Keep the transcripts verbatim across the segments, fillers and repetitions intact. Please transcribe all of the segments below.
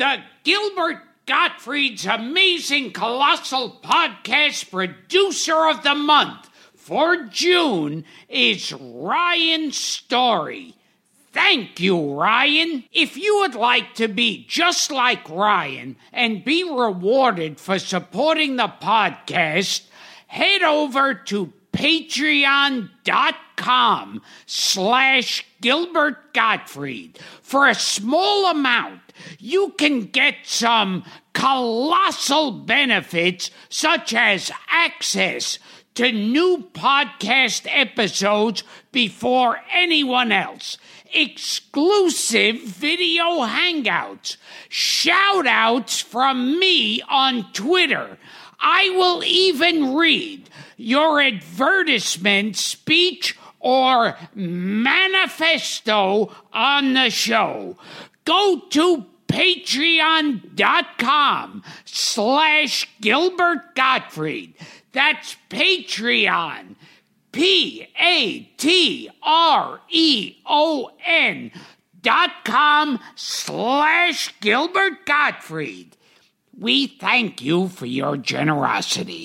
The Gilbert Gottfried's Amazing Colossal Podcast Producer of the Month for June is Ryan Story. Thank you, Ryan. If you would like to be just like Ryan and be rewarded for supporting the podcast, head over to patreon.com slash Gilbert Gottfried. For a small amount, you can get some colossal benefits such as access to new podcast episodes before anyone else, exclusive video hangouts, shout-outs from me on Twitter. I will even read your advertisement, speech, or manifesto on the show. Go to patreon.com slash Gilbert Gottfried. That's Patreon. P-A-T-R-E-O-N dot com slash Gilbert Gottfried. We thank you for your generosity.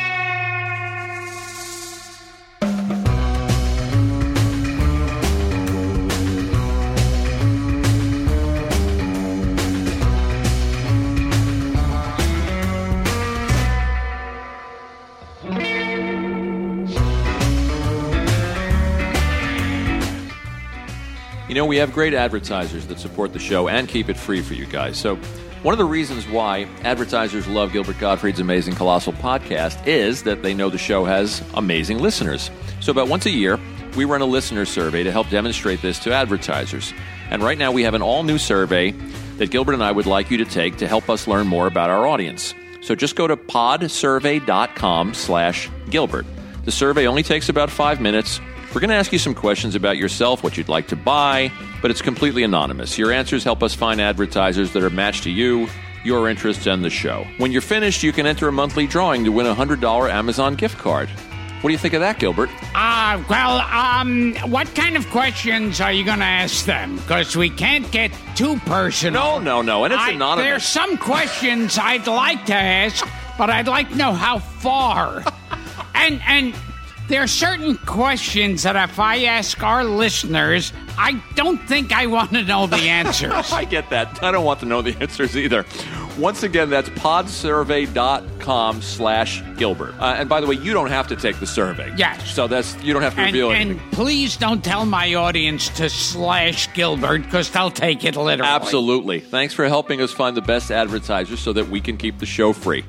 You know, we have great advertisers that support the show and keep it free for you guys. So one of the reasons why advertisers love Gilbert Gottfried's Amazing Colossal Podcast is that they know the show has amazing listeners. So about once a year, we run a listener survey to help demonstrate this to advertisers. And right now we have an all-new survey that Gilbert and I would like you to take to help us learn more about our audience. So just go to podsurvey.com slash Gilbert. The survey only takes about five minutes. We're going to ask you some questions about yourself, what you'd like to buy, but it's completely anonymous. Your answers help us find advertisers that are matched to you, your interests, and the show. When you're finished, you can enter a monthly drawing to win a one hundred dollars Amazon gift card. What do you think of that, Gilbert? Uh, well, um, what kind of questions are you going to ask them? Because we can't get too personal. No, no, no, and it's I, anonymous. There's some questions I'd like to ask, but I'd like to know how far. and, and... There are certain questions that if I ask our listeners, I don't think I want to know the answers. I get that. I don't want to know the answers either. Once again, that's podsurvey.com slash Gilbert. Uh, and by the way, you don't have to take the survey. Yes. So that's you don't have to and, reveal anything. And please don't tell my audience to slash Gilbert, because they'll take it literally. Absolutely. Thanks for helping us find the best advertisers so that we can keep the show free.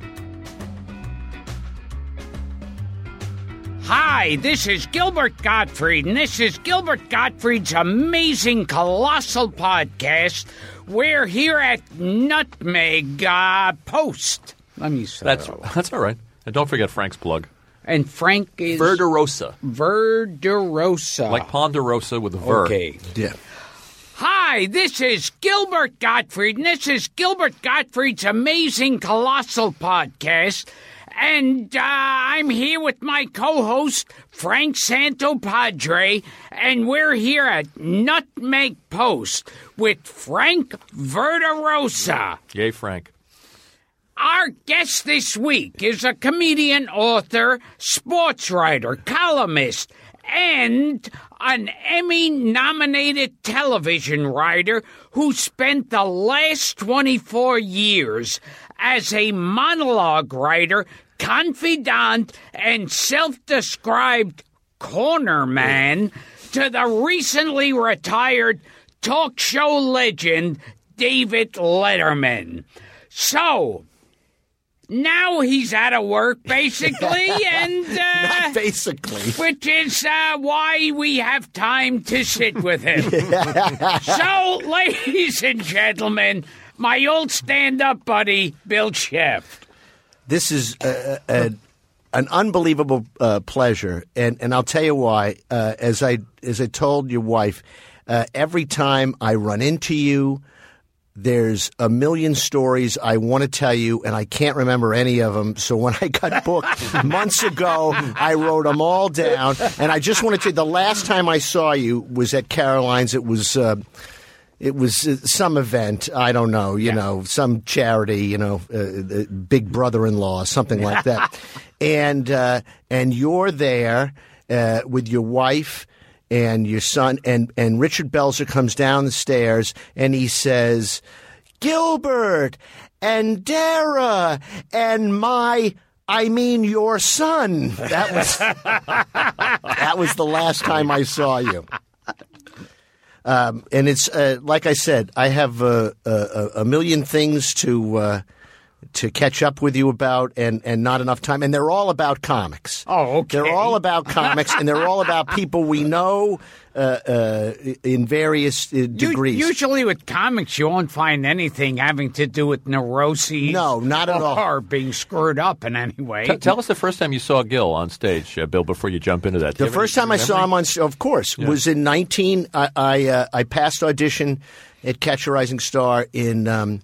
Hi, this is Gilbert Gottfried, and this is Gilbert Gottfried's Amazing Colossal Podcast. We're here at Nutmeg uh, Post. Let me say That's that. that's all right. And don't forget Frank's plug. And Frank is... Verderosa. Verderosa. Like Ponderosa with a ver. Okay. Yeah. Hi, this is Gilbert Gottfried, and this is Gilbert Gottfried's Amazing Colossal Podcast. And uh, I'm here with my co-host, Frank Santopadre, and we're here at Nutmeg Post with Frank Verderosa. Yay, Frank. Our guest this week is a comedian, author, sports writer, columnist, and an Emmy-nominated television writer who spent the last twenty-four years as a monologue writer, confidant, and self-described corner man to the recently retired talk show legend David Letterman. So, now he's out of work, basically, and... Uh, Not basically. Which is uh, why we have time to sit with him. So, ladies and gentlemen, my old stand-up buddy, Bill Scheft. This is a, a, an unbelievable uh, pleasure, and, and I'll tell you why. Uh, as I as I told your wife, uh, every time I run into you, there's a million stories I want to tell you, and I can't remember any of them. So when I got booked months ago, I wrote them all down. And I just want to tell you, the last time I saw you was at Caroline's. It was... Uh, it was uh, some event. I don't know, you yeah. know, some charity, you know, uh, uh, big brother-in-law, something like that. and uh, and you're there uh, with your wife and your son, and, and Richard Belzer comes down the stairs and he says, Gilbert and Dara and my, I mean your son. That was that was the last time I saw you. Um, and it's uh, like I said, I have uh, a, a million things to uh, to catch up with you about, and, and not enough time. And they're all about comics. Oh, okay. They're all about comics, and they're all about people we know uh, uh, in various uh, degrees. Usually with comics, you won't find anything having to do with neuroses. No, not at all. Or being screwed up in any way. T- tell us the first time you saw Gil on stage, uh, Bill, before you jump into that. The first time I saw him on stage, of course, yeah. was in nineteen. I I, uh, I passed audition at Catch a Rising Star in um,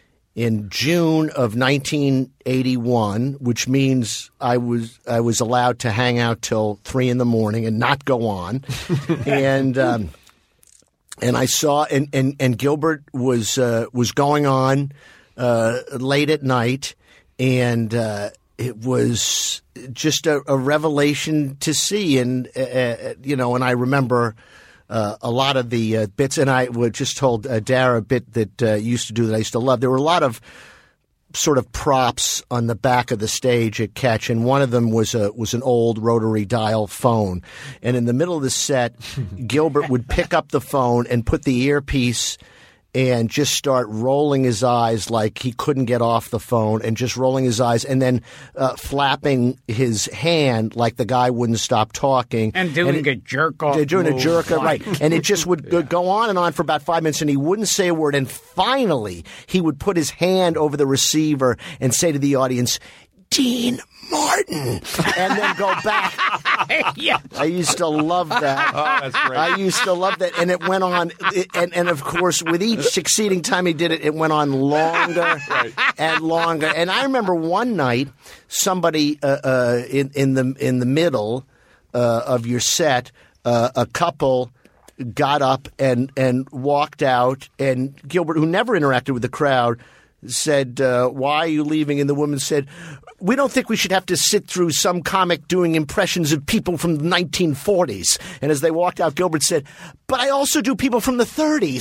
in June of nineteen eighty-one, which means I was I was allowed to hang out till three in the morning and not go on, and um, and I saw and, and, and Gilbert was uh, was going on uh, late at night, and uh, it was just a, a revelation to see, and uh, you know, and I remember. Uh, a lot of the uh, bits, and I would just told uh, Dara a bit that uh, used to do that I used to love. There were a lot of sort of props on the back of the stage at Catch, and one of them was a was an old rotary dial phone. And in the middle of the set, Gilbert would pick up the phone and put the earpiece and just start rolling his eyes like he couldn't get off the phone, and just rolling his eyes, and then uh, flapping his hand like the guy wouldn't stop talking. And doing and it, a jerk-off Doing move. a jerk-off, right. And it just would yeah. go on and on for about five minutes, and he wouldn't say a word. And finally, he would put his hand over the receiver and say to the audience, Dean Martin, and then go back. yeah. I used to love that. Oh, that's great. I used to love that. And it went on, it, and, and of course, with each succeeding time he did it, it went on longer right. and longer. And I remember one night, somebody uh, uh, in, in, the, in the middle uh, of your set, uh, a couple got up and, and walked out, and Gilbert, who never interacted with the crowd, said, uh, why are you leaving? And the woman said, we don't think we should have to sit through some comic doing impressions of people from the nineteen forties. And as they walked out, Gilbert said, but I also do people from the thirties.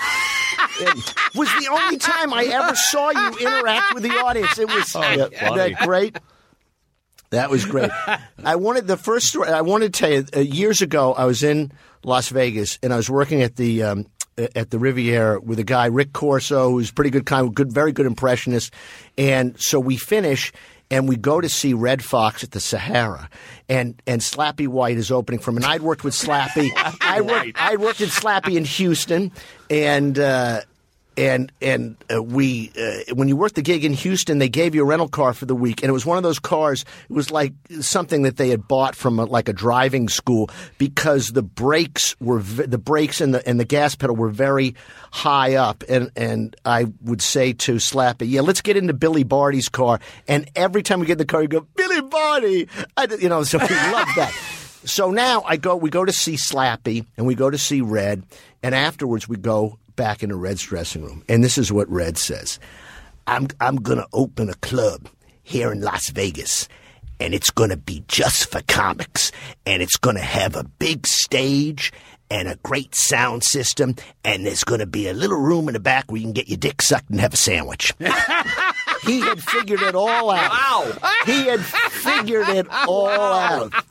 It was the only time I ever saw you interact with the audience. It was oh, uh, that great. That was great. I wanted the first story. I wanted to tell you, uh, years ago, I was in Las Vegas, and I was working at the um, at the Riviera with a guy, Rick Corso, who's pretty good, kind, good, very good impressionist. And so we finish, and we go to see Red Fox at the Sahara, and and Slappy White is opening for him. And I'd worked with Slappy. I worked I worked with Slappy in Houston, and. Uh, And and uh, we uh, when you worked the gig in Houston, they gave you a rental car for the week, and it was one of those cars. It was like something that they had bought from a, like a driving school, because the brakes were v- the brakes and the and the gas pedal were very high up. And and I would say to Slappy, "Yeah, let's get into Billy Barty's car." And every time we get in the car, you go, "Billy Barty," I, you know. So we love that. So now I go. We go to see Slappy, and we go to see Red, and afterwards we go back into Red's dressing room. And this is what Red says. I'm I'm going to open a club here in Las Vegas, and it's going to be just for comics, and it's going to have a big stage and a great sound system, and there's going to be a little room in the back where you can get your dick sucked and have a sandwich. He had figured it all out. Wow. He had figured it all wow. out.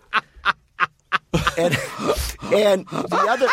And and the other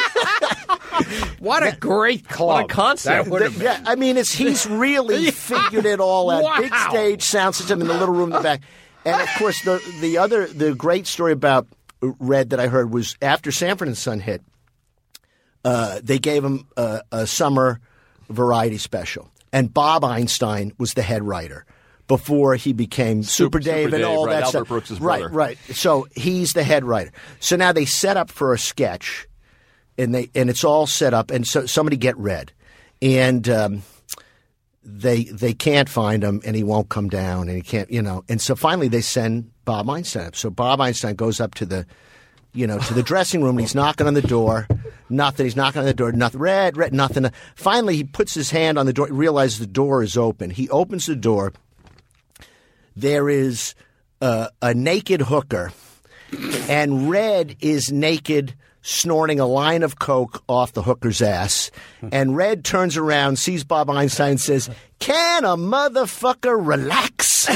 what a great club. What a concept. The, yeah, I mean, it's he's really figured it all out. Wow. Big stage, sound system, in the little room in the back. And of course, the the other the great story about Red that I heard was after Sanford and Son hit, uh, they gave him a, a summer variety special, and Bob Einstein was the head writer. Before he became Super, Super Dave Super and all Dave, right, that Albert stuff. Brooks' brother. Right, right. So he's the head writer. So now they set up for a sketch, and they and it's all set up, and so somebody get Red, and um, they they can't find him, and he won't come down, and he can't, you know. And so finally they send Bob Einstein up. So Bob Einstein goes up to the, you know, to the dressing room, and he's knocking on the door. Nothing. He's knocking on the door. Nothing. Red, red, nothing. Finally, he puts his hand on the door, realizes the door is open. He opens the door. There is uh, a naked hooker, and Red is naked, snorting a line of coke off the hooker's ass. And Red turns around, sees Bob Einstein, and says, "Can a motherfucker relax?"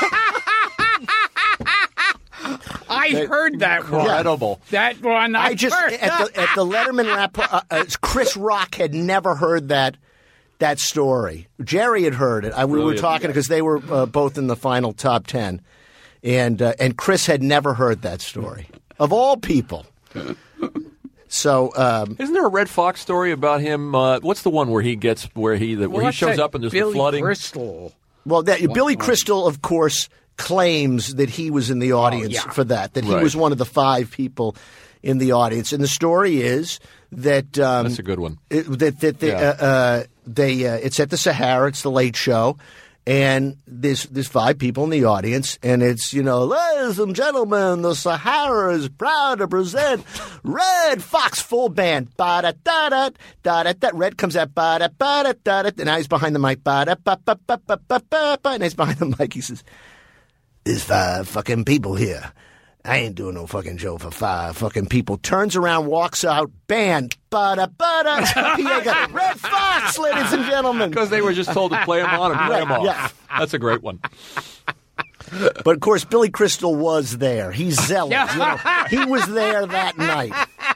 I That- heard that one. Incredible. That one I, I just heard. at the at the Letterman rap. Uh, uh, Chris Rock had never heard that that story. Jerry had heard it. I, we were Brilliant. talking because they were uh, both in the final top ten, and uh, and Chris had never heard that story of all people. So um, Isn't there a Red Fox story about him? Uh, what's the one where he gets where he the, where he What's shows that up and there's Billy the flooding? Crystal. well, that, Billy Crystal, of course, claims that he was in the audience yeah. for that. That he Right. was one of the five people in the audience, and the story is that um, That's a good one. It, that that they, Yeah. uh, uh, they uh, it's at the Sahara. It's the Late Show, and there's there's five people in the audience, and it's you know, ladies and gentlemen, the Sahara is proud to present Red Fox full band. Ba da da da da da da. Red comes out. Ba da ba da da da. And now he's behind the mic. Ba da ba ba ba ba ba ba. And he's behind the mic. He says, "There's five fucking people here. I ain't doing no fucking show for five fucking people." Turns around, walks out, band, bada bada. P A got Red Fox, ladies and gentlemen. Because they were just told to play him on and play him off. Yeah. That's a great one. But of course, Billy Crystal was there. He's zealous. You know, he was there that night.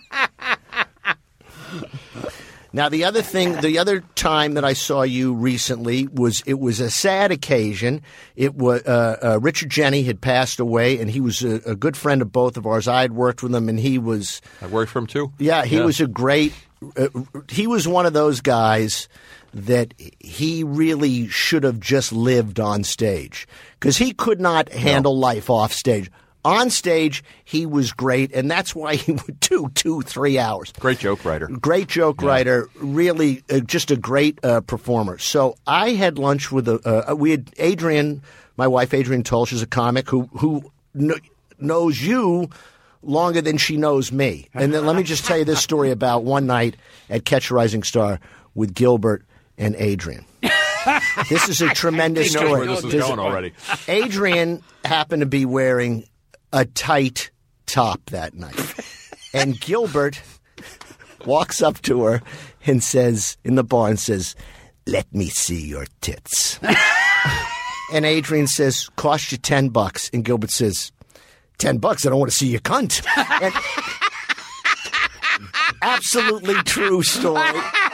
Now, the other thing, the other time that I saw you recently was it was a sad occasion. It was uh, uh, Richard Jeni had passed away, and he was a, a good friend of both of ours. I had worked with him, and he was I worked for him too. yeah, he was a great. Uh, he was one of those guys that he really should have just lived on stage because he could not handle life off stage. On stage, he was great, and that's why he would do two, three hours. Great joke writer. Great joke writer, really uh, just a great uh, performer. So I had lunch with a. Uh, we had Adrian, my wife Adrian Tolsch, is a comic who who kn- knows you longer than she knows me. And then let me just tell you this story about one night at Catch a Rising Star with Gilbert and Adrian. This is a tremendous He knows story. where this is This- going already. Adrian happened to be wearing a tight top that night. And Gilbert walks up to her and says, in the bar, and says, "Let me see your tits." And Adrian says, "Cost you ten bucks." And Gilbert says, ten bucks? I don't want to see your cunt. And absolutely true story.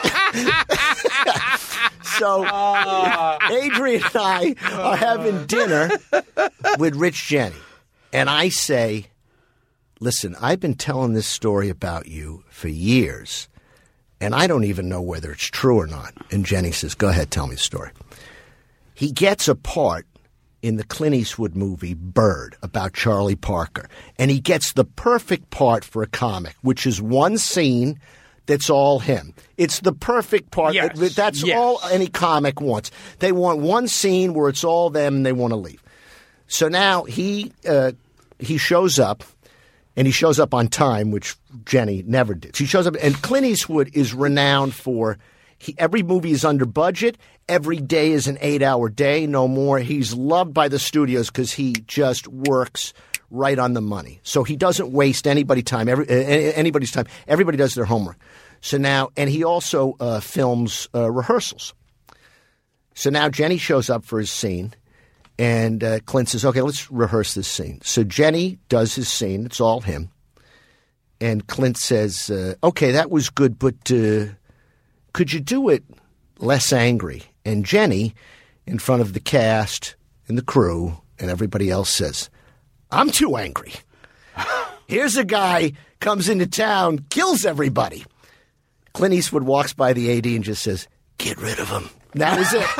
So Adrian and I are having dinner with Rich Jeni. And I say, "Listen, I've been telling this story about you for years, and I don't even know whether it's true or not." And Jeni says, "Go ahead, tell me the story." He gets a part in the Clint Eastwood movie Bird about Charlie Parker, and he gets the perfect part for a comic, which is one scene that's all him. It's the perfect part. Yes, That- That's yes. all any comic wants. They want one scene where it's all them and they want to leave. So now he uh, he shows up, and he shows up on time, which Jeni never did. She shows up, and Clint Eastwood is renowned for he, every movie is under budget. Every day is an eight-hour day, no more. He's loved by the studios because he just works right on the money. So he doesn't waste anybody time. Every, uh, anybody's time. Everybody does their homework. So now, and he also uh, films uh, rehearsals. So now Jeni shows up for his scene. And uh, Clint says, "Okay, let's rehearse this scene." So Jeni does his scene. It's all him. And Clint says, uh, "Okay, that was good, but uh, could you do it less angry?" And Jeni, in front of the cast and the crew and everybody else, says, "I'm too angry. Here's a guy comes into town, kills everybody." Clint Eastwood walks by the A D and just says, "Get rid of him." That was it.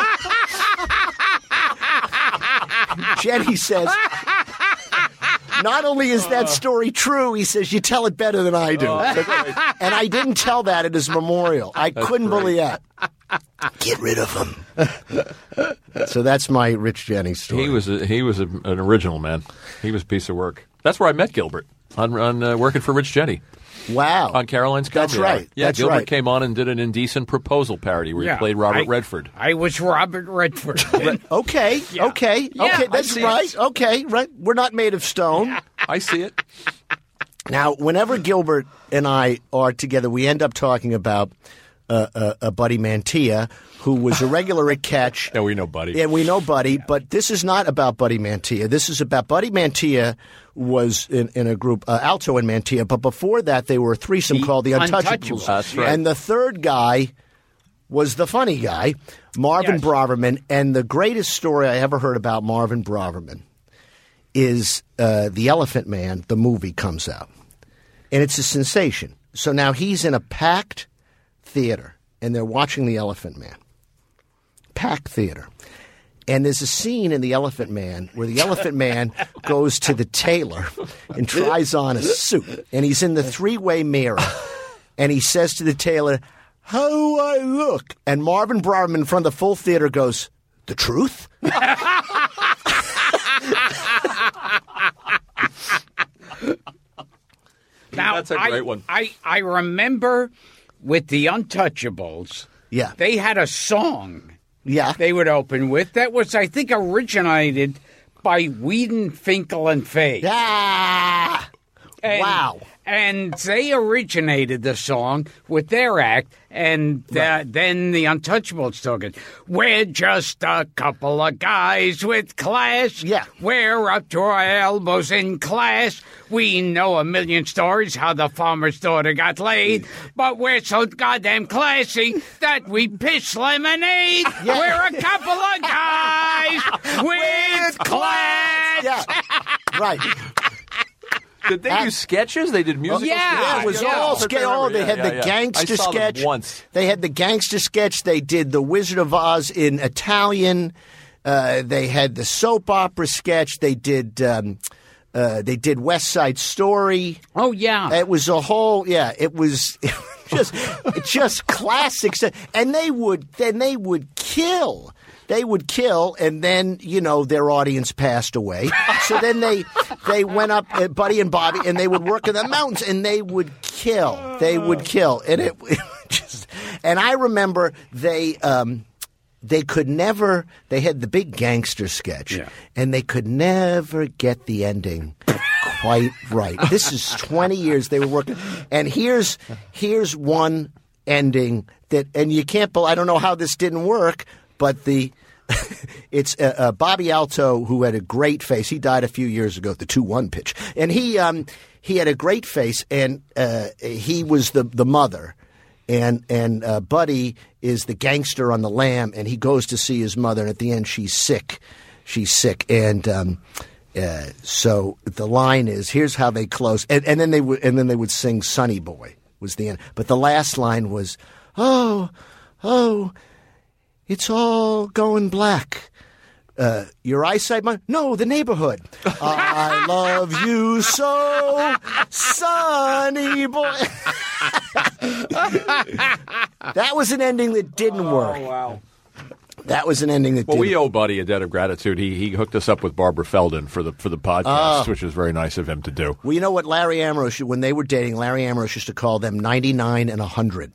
Jeni says, not only is that story true, he says, "You tell it better than I do." And I didn't tell that at his memorial. I couldn't great. believe that. Get rid of him. So that's my Rich Jeni story. He was a, he was a, an original man. He was a piece of work. That's where I met Gilbert on, on uh, working for Rich Jeni. Wow. On Caroline's Comedy That's right. Hour. Yeah, That's Gilbert right. came on and did an Indecent Proposal parody where Yeah, he played Robert I- Redford. I was Robert Redford. Okay, Yeah. okay, Yeah, okay, I that's see right. it. Okay, right. We're not made of stone. I see it. Now, whenever Gilbert and I are together, we end up talking about uh, uh, uh, Buddy Mantia, who was a regular at Catch. Yeah, we know Buddy. Yeah, we know Buddy, but this is not about Buddy Mantia. This is about Buddy Mantia was in, in a group, uh, Alto and Mantia, but before that they were a threesome The called the Untouchables. Untouchables. That's right. And the third guy was the funny guy, Marvin Yes. Braverman. And the greatest story I ever heard about Marvin Braverman is uh, The Elephant Man, the movie comes out. And it's a sensation. So now he's in a packed theater, and they're watching The Elephant Man. Packed theater. And there's a scene in The Elephant Man where the Elephant Man goes to the tailor and tries on a suit. And he's in the three-way mirror. And he says to the tailor, "How do I look?" And Marvin Braverman in front of the full theater goes, "The truth?" Now, That's a great I, one. I, I remember with the Untouchables, Yeah. they had a song Yeah. they would open with that was, I think, originated by Whedon, Finkel, and Fay. Ah! And- Wow. And they originated the song with their act, and uh, then the Untouchables took it. We're just a couple of guys with class. Yeah. We're up to our elbows in class. We know a million stories how the farmer's daughter got laid, but we're so goddamn classy that we piss lemonade. Yeah. We're a couple of guys with class. Yeah. Right. Did they do sketches? They did musical Yeah, sketches? Yeah, it was yeah. all That's what I sketch. All remember. they had Yeah, the yeah. gangster I saw them sketch. once. They had the gangster sketch. They did the Wizard of Oz in Italian. Uh, they had the soap opera sketch. They did. Um, uh, they did West Side Story. Oh, yeah. It was a whole. Yeah, it was it was just just classic stuff. And they would then they would kill. They would kill, and then, you know, their audience passed away. So then they they went up, uh, Buddy and Bobby, and they would work in the mountains, and they would kill. They would kill, and it, it just. And I remember they um, they could never. They had the big gangster sketch, Yeah. and they could never get the ending quite right. This is twenty years they were working, and here's here's one ending that, and you can't. bel- I don't know how this didn't work. But the it's uh, uh, Bobby Alto, who had a great face. He died a few years ago at the two one pitch, and he um, he had a great face, and uh, he was the the mother, and and uh, Buddy is the gangster on the lam, and he goes to see his mother, and at the end she's sick, she's sick, and um, uh, so the line is, here's how they close, and, and then they would and then they would sing "Sonny Boy" was the end, but the last line was, oh, oh. It's all going black. Uh, your eyesight, my no, the neighborhood. I love you so, Sonny boy. That was an ending that didn't work. Wow. That was an ending that Well, didn't. we owe Buddy a debt of gratitude. He he hooked us up with Barbara Feldon for the for the podcast, which was very nice of him to do. Well, you know what Larry Ambrose, when they were dating, Larry Ambrose used to call them ninety-nine and one hundred.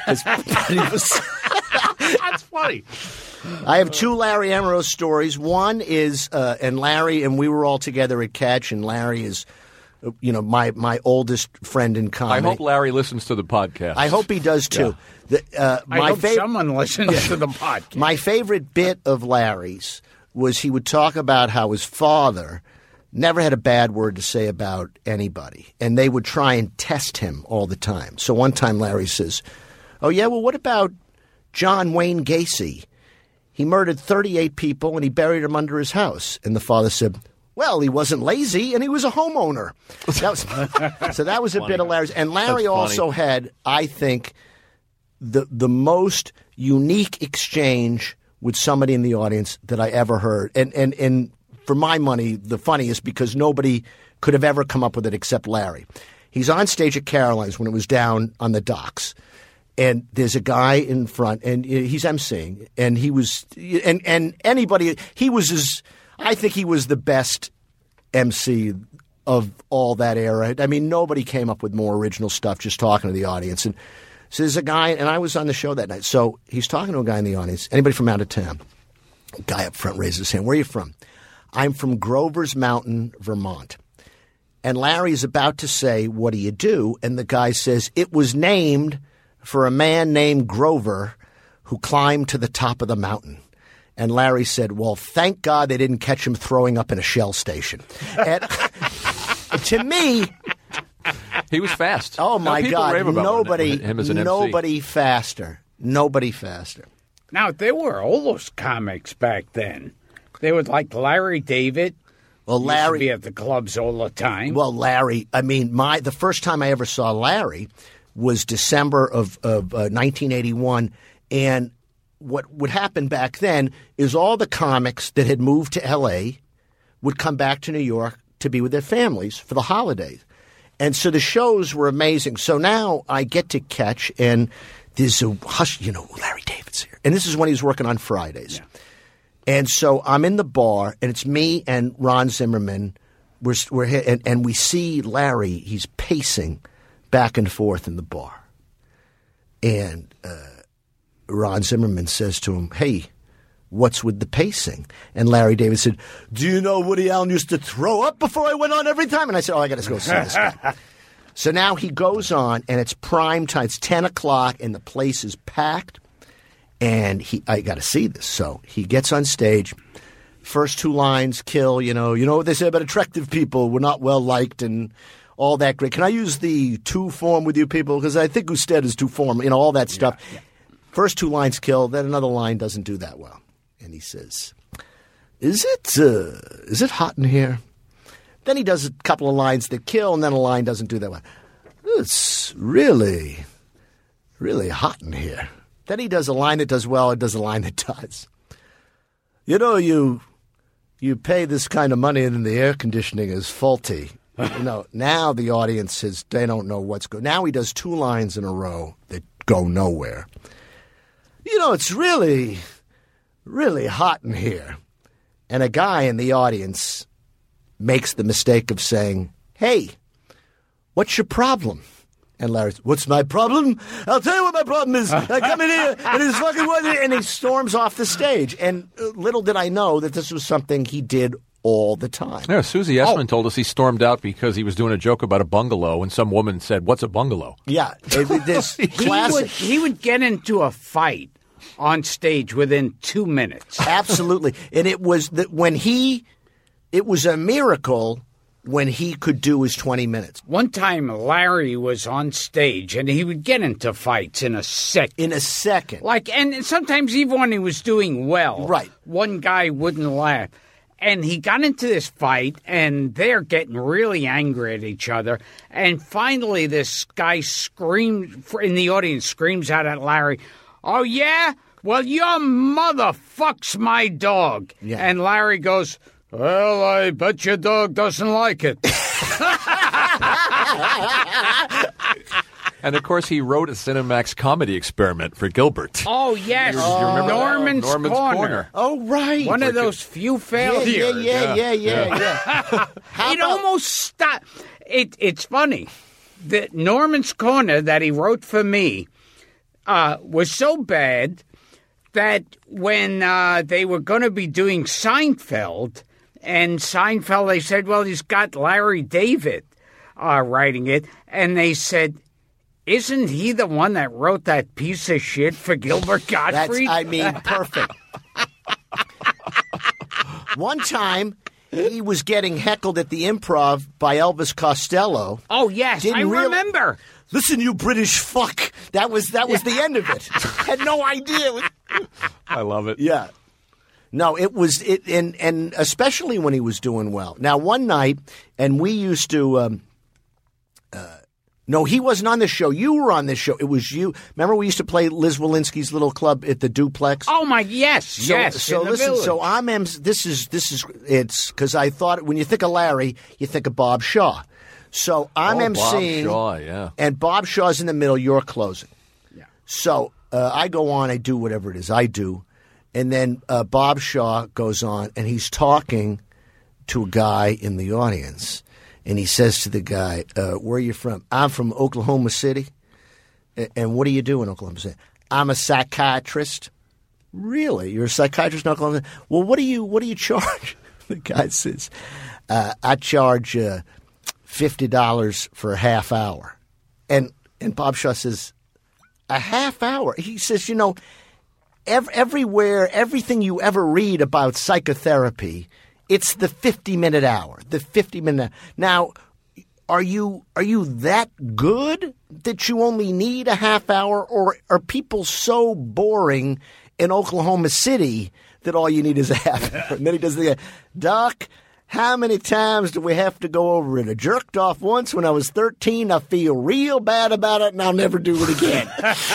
That's funny. I have two Larry Ambrose stories. One is, uh, and Larry, and we were all together at Catch, and Larry is, uh, you know, my, my oldest friend in I comedy. hope Larry listens to the podcast. I hope he does too. The, uh, I my hope fav- someone listens to the podcast. My favorite bit of Larry's was he would talk about how his father never had a bad word to say about anybody, and they would try and test him all the time. So one time Larry says, "Oh yeah, well what about John Wayne Gacy? He murdered thirty-eight people and he buried them under his house." And the father said, "Well, he wasn't lazy and he was a homeowner." That was, so that was a bit of Larry's. And Larry That's funny. also had, I think, the the most unique exchange with somebody in the audience that I ever heard. And and and for my money, the funniest, because nobody could have ever come up with it except Larry. He's on stage at Caroline's when it was down on the docks. And there's a guy in front, and he's emceeing, and he was, and and anybody, he was as, I think he was the best M C of all that era. I mean, nobody came up with more original stuff just talking to the audience. And so there's a guy, and I was on the show that night. So he's talking to a guy in the audience. Anybody from out of town? A guy up front raises his hand. Where are you from? I'm from Grover's Mountain, Vermont. And Larry's about to say, what do you do? And the guy says, it was named for a man named Grover who climbed to the top of the mountain. And Larry said, well, thank God they didn't catch him throwing up in a Shell station. And to me, he was fast. Oh, my no, God. Rave about nobody, him as an nobody M C. faster. Nobody faster. Now, there were all those comics back then. They were like Larry David. Well, Larry used to be at the clubs all the time. Well, Larry, I mean, my the first time I ever saw Larry was December of, of uh, nineteen eighty-one, and what would happen back then is all the comics that had moved to L A would come back to New York to be with their families for the holidays. And so the shows were amazing. So now I get to catch, and there's a hush, you know, Larry David's here. And this is when he was working on Fridays. Yeah. And so I'm in the bar, and it's me and Ron Zimmerman. We're, we're here, and, and we see Larry. He's pacing back and forth in the bar. And uh, Ron Zimmerman says to him, hey, what's with the pacing? And Larry David said, do you know Woody Allen used to throw up before I went on every time? And I said, oh, I got to go see this guy. So now he goes on, and it's prime time. It's ten o'clock, and the place is packed. And he, I got to see this. So he gets on stage. First two lines kill, you know. You know what they say about attractive people? We're not well liked and all that great. Can I use the two form with you people? Because I think Usted is two form, you know, all that stuff. Yeah, yeah. First two lines kill. Then another line doesn't do that well. And he says, is it, uh, is it hot in here? Then he does a couple of lines that kill, and then a line doesn't do that well. It's really, really hot in here. Then he does a line that does well and does a line that does. You know, you you pay this kind of money and then the air conditioning is faulty. You know, now the audience says they don't know what's going. Now he does two lines in a row that go nowhere. You know, it's really, really hot in here. And a guy in the audience makes the mistake of saying, hey, what's your problem? And Larry, what's my problem? I'll tell you what my problem is. I come in here and it's fucking weather, and he storms off the stage. And little did I know that this was something he did all the time. Yeah, Susie Essman oh. told us he stormed out because he was doing a joke about a bungalow, and some woman said, "What's a bungalow?" Yeah, this he classic. Would, he would get into a fight on stage within two minutes. Absolutely, and it was that when he, it was a miracle. When he could do his twenty minutes. One time, Larry was on stage, and he would get into fights in a second. In a second. Like, and sometimes even when he was doing well, right. one guy wouldn't laugh. And he got into this fight, and they're getting really angry at each other. And finally, this guy screams, in the audience, screams out at Larry, oh, yeah? Well, your mother fucks my dog. Yeah. And Larry goes, well, I bet your dog doesn't like it. And, of course, he wrote a Cinemax comedy experiment for Gilbert. Oh, yes. You, you remember Norman's, Norman's Corner. Corner. Oh, right. One of those few failures. Yeah, yeah, yeah, yeah, yeah. yeah. It about- almost stopped. It, it's funny. The Norman's Corner that he wrote for me uh, was so bad that when uh, they were going to be doing Seinfeld, and Seinfeld, they said, well, he's got Larry David uh, writing it. And they said, isn't he the one that wrote that piece of shit for Gilbert Gottfried? That's, I mean, perfect. One time, he was getting heckled at the Improv by Elvis Costello. Oh, yes, Didn't I real- remember. Listen, you British fuck. That was that was the end of it. Had no idea. I love it. Yeah. No, it was it, and and especially when he was doing well. Now, one night, and we used to. Um, uh, no, he wasn't on this show. You were on this show. It was you. Remember, we used to play Liz Walensky's little club at the Duplex. Oh my, yes, so, yes. So in listen. the village. So I'm. This is this is it's because I thought when you think of Larry, you think of Bob Shaw. So I'm oh, emceeing, Bob Shaw, yeah, and Bob Shaw's in the middle. You're closing. Yeah. So uh, I go on. I do whatever it is I do. And then uh, Bob Shaw goes on, and he's talking to a guy in the audience. and he says to the guy, uh, where are you from? I'm from Oklahoma City. And what do you do in Oklahoma City? I'm a psychiatrist. Really? You're a psychiatrist in Oklahoma City? Well, what do you, what do you charge? The guy says, uh, I charge uh, fifty dollars for a half hour. And, and Bob Shaw says, a half hour? He says, you know, ev- everywhere, everything you ever read about psychotherapy, it's the fifty-minute hour, the fifty-minute. Now, are you are you that good that you only need a half hour, or are people so boring in Oklahoma City that all you need is a half hour? And then he does the Doc, how many times do we have to go over it? I jerked off once when I was thirteen. I feel real bad about it, and I'll never do it again.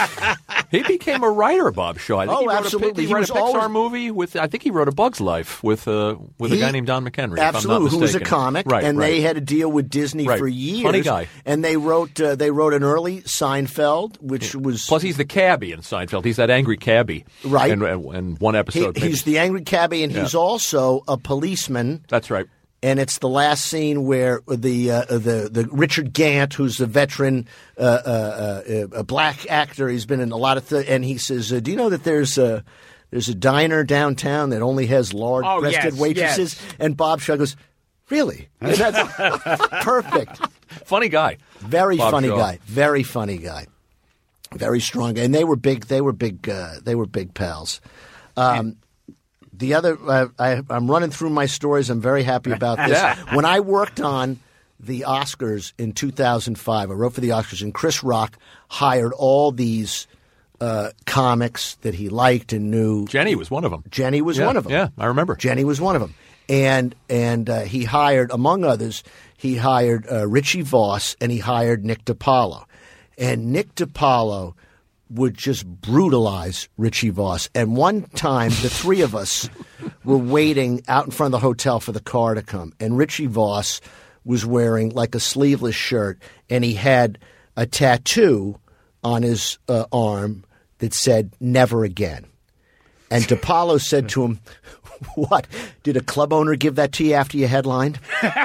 He became a writer, Bob Shaw. I think Oh, he wrote absolutely. A, he He wrote was a Pixar always- movie with. I think he wrote A Bug's Life with uh, with He- a guy named Don McHenry. Absolutely, if I'm who not was a mistaken. comic, right, and right. they had a deal with Disney Right. for years. Funny guy. And they wrote uh, they wrote an early Seinfeld, which was Plus, he's the cabbie in Seinfeld. He's that angry cabbie, Right. And, and, and one he, episode, maybe. he's the angry cabbie, and he's Yeah. also a policeman. That's right. And it's the last scene where the uh, the the Richard Gant, who's a veteran, uh, uh, uh, a black actor, he's been in a lot of th- and he says, uh, "Do you know that there's a there's a diner downtown that only has large-breasted Oh, yes, waitresses?" yes. And Bob Shaw goes, "Really? And that's perfect." Funny guy. Very Bob funny Shaw. guy. Very funny guy. Very strong guy. And they were big. They were big. Uh, they were big pals. Um, the other, uh, I, I'm running through my stories. I'm very happy about this. Yeah. When I worked on the Oscars in two thousand five, I wrote for the Oscars, and Chris Rock hired all these uh, comics that he liked and knew. Jenny was one of them. Jenny was Yeah, one of them. yeah, I remember. Jenny was one of them. And and uh, he hired, among others, he hired uh, Richie Voss, and he hired Nick DiPaolo. And Nick DiPaolo would just brutalize Richie Voss. And one time, the three of us were waiting out in front of the hotel for the car to come. And Richie Voss was wearing like a sleeveless shirt, and he had a tattoo on his uh, arm that said, "Never again." And DiPaolo said to him, "What? Did a club owner give that to you after you headlined?"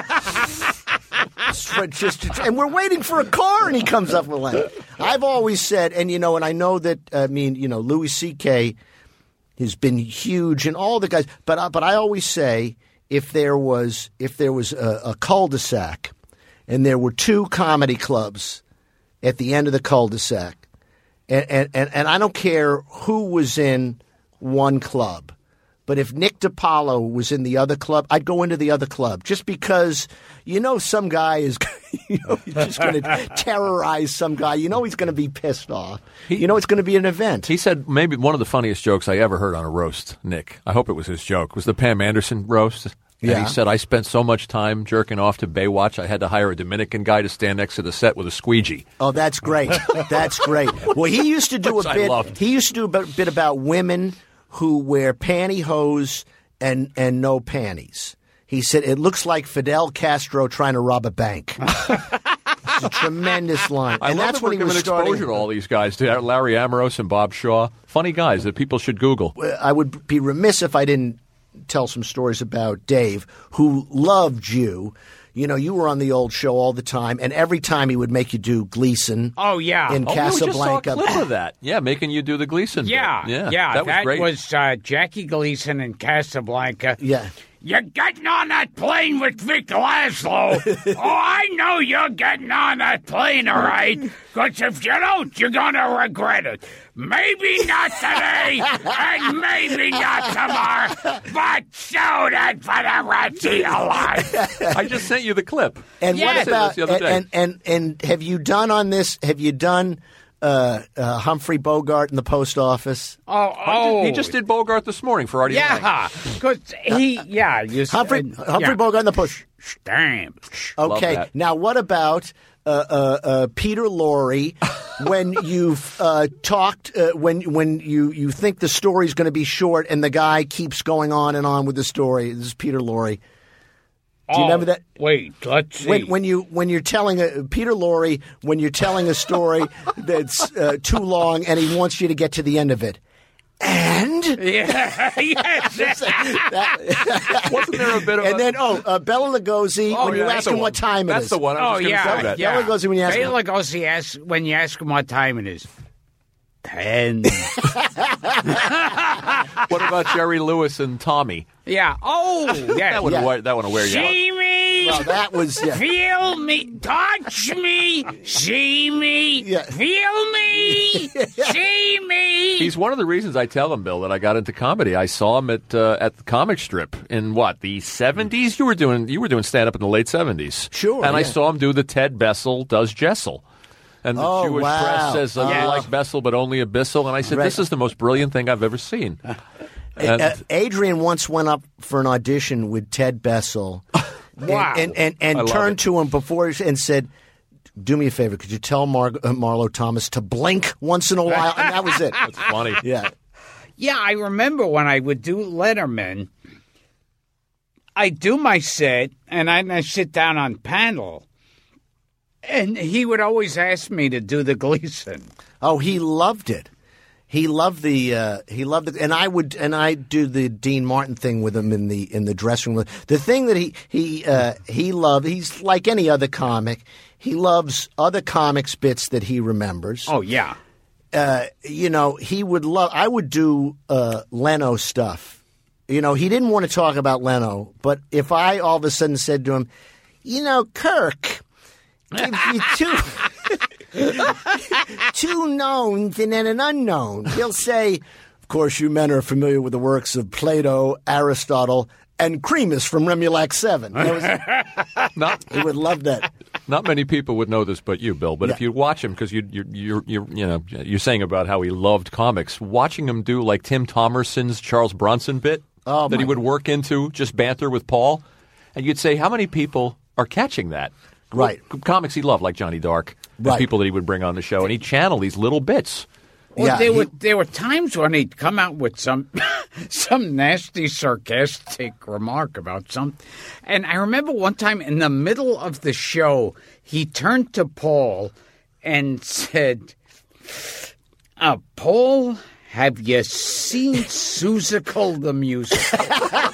Just, and we're waiting for a car, and he comes up with that. I've always said, and you know, and I know that, I mean, you know, Louis C K has been huge, and all the guys, but I, but I always say, if there was if there was a, a cul-de-sac, and there were two comedy clubs at the end of the cul-de-sac, and and, and, and I don't care who was in one club. But if Nick DiPaolo was in the other club, I'd go into the other club just because, you know, some guy is, you know, he's just going to terrorize some guy. You know, he's going to be pissed off. He- you know, it's going to be an event. He said maybe one of the funniest jokes I ever heard on a roast, Nick. I hope it was his joke. Was the Pam Anderson roast. And Yeah. he said, I spent so much time jerking off to Baywatch, I had to hire a Dominican guy to stand next to the set with a squeegee. Oh, that's great. That's great. Well, he used to do Which a I bit. loved. He used to do a bit bit about women who wear pantyhose and and no panties. He said it looks like Fidel Castro trying to rob a bank. It's a tremendous line. I and love that's that we're when he giving was exposure starting. to all these guys, to Larry Ambrose and Bob Shaw. Funny guys that people should Google. I would be remiss if I didn't tell some stories about Dave, who loved you. You know, you were on the old show all the time, and every time he would make you do Gleason. Oh, yeah. in Oh, Casablanca. we just saw a clip of that. Yeah, making you do the Gleason. bit. Yeah, yeah, yeah. That was great. was uh, Jackie Gleason in Casablanca. Yeah. You're getting on that plane with Vic Laszlo. Oh, I know you're getting on that plane, all right? Because if you don't, you're going to regret it. Maybe not today, and maybe not tomorrow, but so that for the rest of your life. I just sent you the clip. And Yeah. what I said about this the other day. and, and and have you done on this? Have you done uh, uh, Humphrey Bogart in the post office? Oh, oh. He just did Bogart this morning for Artie Lang. Yeah, because he, yeah. You, Humphrey uh, Humphrey yeah. Bogart in the push. Damn. Okay. that. Now, what about uh, uh, uh, Peter Lorre when you've uh, talked uh, when when you, you think the story's going to be short and the guy keeps going on and on with the story? This is Peter Lorre. Do you Oh, remember that? Wait, let's see. When, when you when you're telling a Peter Lorre when you're telling a story that's uh, too long and he wants you to get to the end of it, And Yeah, yes. that, Wasn't there a bit of and a... then oh, uh, Bela Lugosi Oh, when yeah, you that's ask the him one. what time it That's is. the one. I was Oh, just yeah. going to say that. yeah. Bela Lugosi when you ask him- Bela Lugosi asks, when you ask him what time it is. Ten. What about Jerry Lewis and Tommy? Yeah. Oh, yeah. That one, Yeah. will that one will wear you out. See me. Well, that was yeah. Feel me, touch me, see me, Yeah. feel me, see me. He's one of the reasons I tell him, Bill, that I got into comedy. I saw him at uh, at the comic strip in what, the seventies. You were doing you were doing stand up in the late seventies. Sure, And I yeah. saw him do the Ted Bessel does Jessel. And the Oh, Jewish wow. press says, uh, Yeah. you like Bessel, but only Abyssal. And I said, Right. this is the most brilliant thing I've ever seen. And, Uh, Adrian once went up for an audition with Ted Bessel. Wow. And and, and, I and love turned it. to him before and said, "Do me a favor, could you tell Mar- uh, Marlo Thomas to blink once in a while?" And that was it. it's funny. Yeah. Yeah, I remember when I would do Letterman, I do my set, and I I sit down on panel, and he would always ask me to do the Gleason. Oh, he loved it. He loved the uh, he loved it, and I would and I do the Dean Martin thing with him in the in the dressing room. The thing that he he uh, he loved, he's like any other comic. He loves other comics bits that he remembers. Oh, yeah. Uh, you know, he would love. I would do uh, Leno stuff. You know, he didn't want to talk about Leno, but if I all of a sudden said to him, "You know, Kirk, gives you two." Two knowns and then an unknown. He'll say, of course, you men are familiar with the works of Plato, Aristotle, and Cremus from Remulac seven. That was, Not, he would love that. not many people would know this but you, Bill. But if Yeah. you watch him, because you, you, you're, you're, you know, you're saying about how he loved comics, watching him do like Tim Thomerson's Charles Bronson bit Oh, that he my- would work into, just banter with Paul, and you'd say, how many people are catching that? Right. Well, comics he loved, like Johnny Dark, and Right. people that he would bring on the show, and he'd channel these little bits. Well, Yeah, there he- were there were times when he'd come out with some some nasty sarcastic remark about something, and I remember one time in the middle of the show he turned to Paul and said, uh, "Paul, have you seen Seussical the musical?"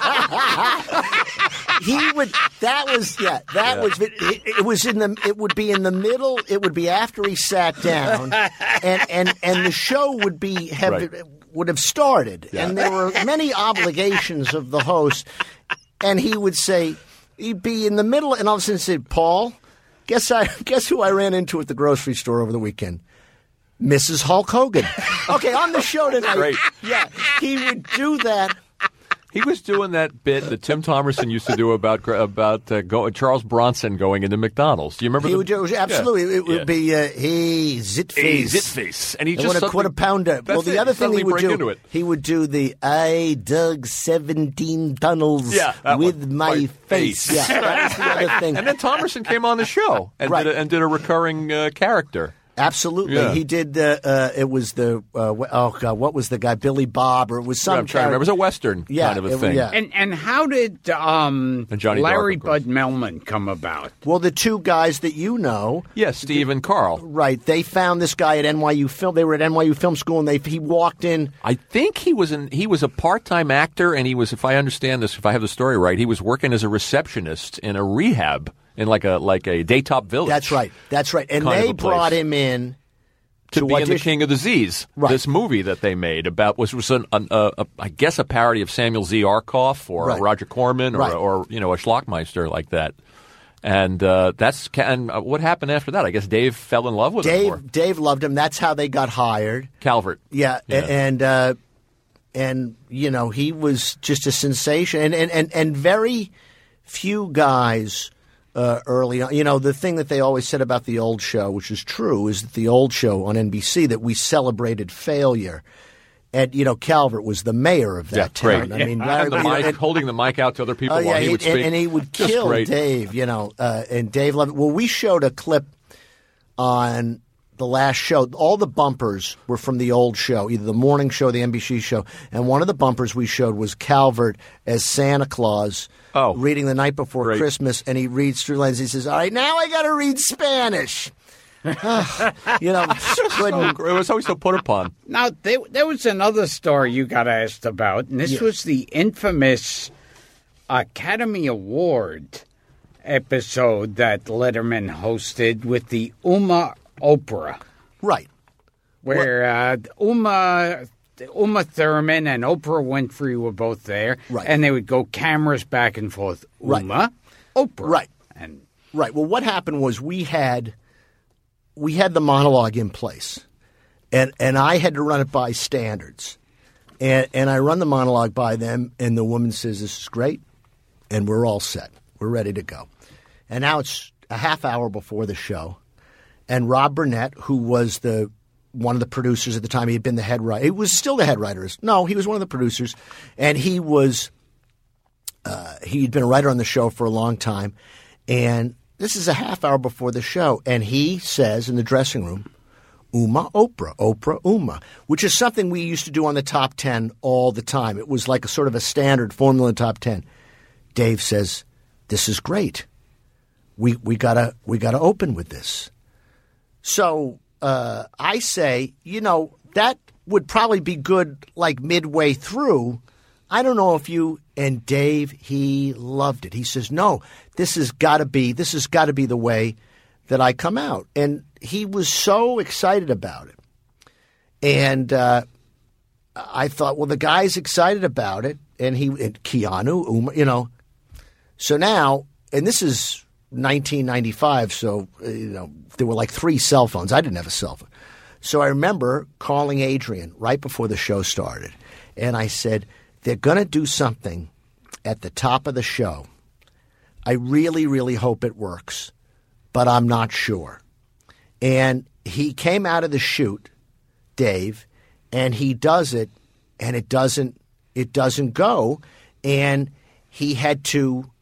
He would. That was yeah. That Yeah. was. It, it was in the. It would be in the middle. It would be after he sat down, and and and the show would be have Right. would have started, Yeah. and there were many obligations of the host, and he would say he'd be in the middle, and all of a sudden say, "Paul, guess I guess who I ran into at the grocery store over the weekend." Missus Hulk Hogan. Okay, on the show tonight. Great. Yeah, he would do that. He was doing that bit that Tim Thomerson used to do about about uh, go, Charles Bronson going into McDonald's. Do you remember? He the, would do absolutely. Yeah. It would Yeah. be uh, hey zit Hey, face. zit face, and he I just want a suddenly- quarter pounder. That's Well, the it. other thing Suddenly he would break do, into it. he would do the I dug seventeen tunnels Yeah, that with one. my, My face. face. Yeah, that was the other thing. And then Thomerson came on the show and Right. did a, and did a recurring uh, character. Absolutely, Yeah. he did. Uh, uh, it was the uh, wh- oh god, what was the guy? Billy Bob, or it was some. I'm trying to remember. It was a Western Yeah, kind of a it- thing. yeah. And and how did um, And Johnny Dark, Larry of course. Bud Melman come about? Well, the two guys that you know, Yeah, Steve and Carl. right? They found this guy at N Y U Film. They were at N Y U Film School, and they he walked in. I think he was an he was a part time actor, and he was, if I understand this, if I have the story right, he was working as a receptionist in a rehab in like a like a daytop village. That's right. That's right. And Kind of they a place. brought him in to, to be in the audition- King of the Z's. Right. This movie that they made about was was an, an, uh, a, I guess a parody of Samuel Z. Arkoff or Right. Roger Corman or, Right. or you know a Schlockmeister like that. And uh, that's ca- and uh, what happened after that? I guess Dave fell in love with him. Or Dave. Dave loved him. That's how they got hired. Calvert. Yeah, Yeah. and uh, and you know he was just a sensation, and and and, and very few guys uh, early on. You know, the thing that they always said about the old show, which is true, is that the old show on N B C that we celebrated failure. And you know, Calvert was the mayor of that Yeah, town. great. I mean, Larry, And the you know, mic, and- holding the mic out to other people Oh, yeah, while he he- would and, speak. and he would Just kill great. Dave, you know, uh, and Dave loved it. Well, we showed a clip on the last show. All the bumpers were from the old show, either the morning show or the N B C show. And one of the bumpers we showed was Calvert as Santa Claus Oh. reading The Night Before Great. Christmas, and he reads through lines. He says, all right, now I got to read Spanish. you know, So, it was always so put upon. Now, there, there was another story you got asked about, and this Yes. was the infamous Academy Award episode that Letterman hosted with the Uma Oprah, right. where uh, Uma Uma Thurman and Oprah Winfrey were both there, Right. and they would go cameras back and forth. Right. Uma, Oprah, Right. and Right. Well, what happened was we had we had the monologue in place, and and I had to run it by standards, and and I run the monologue by them, and the woman says, "This is great," and we're all set. We're ready to go. And now it's a half hour before the show, and Rob Burnett, who was the one of the producers at the time, he had been the head writer. He was still the head writer. No, he was one of the producers, and he was uh, he'd been a writer on the show for a long time, and this is a half hour before the show, and he says in the dressing room, Uma Oprah, Oprah Uma, which is something we used to do on the top ten all the time. It was like a sort of a standard formula in top ten. Dave says, "This is great. We we gotta we gotta open with this." So uh, I say, you know, that would probably be good like midway through. I don't know if you and Dave, he loved it. He says, "No, this has got to be this has got to be the way that I come out." And he was so excited about it. And uh, I thought, well, the guy's excited about it, and he and Keanu, Uma, you know. So now, and this is nineteen ninety-five, so uh, you know there were like three cell phones. I didn't have a cell phone, so I remember calling Adrian right before the show started, and I said, "They're going to do something at the top of the show. I really, really hope it works, but I'm not sure." And he came out of the chute, Dave, and he does it, and it doesn't it doesn't go, and he had to.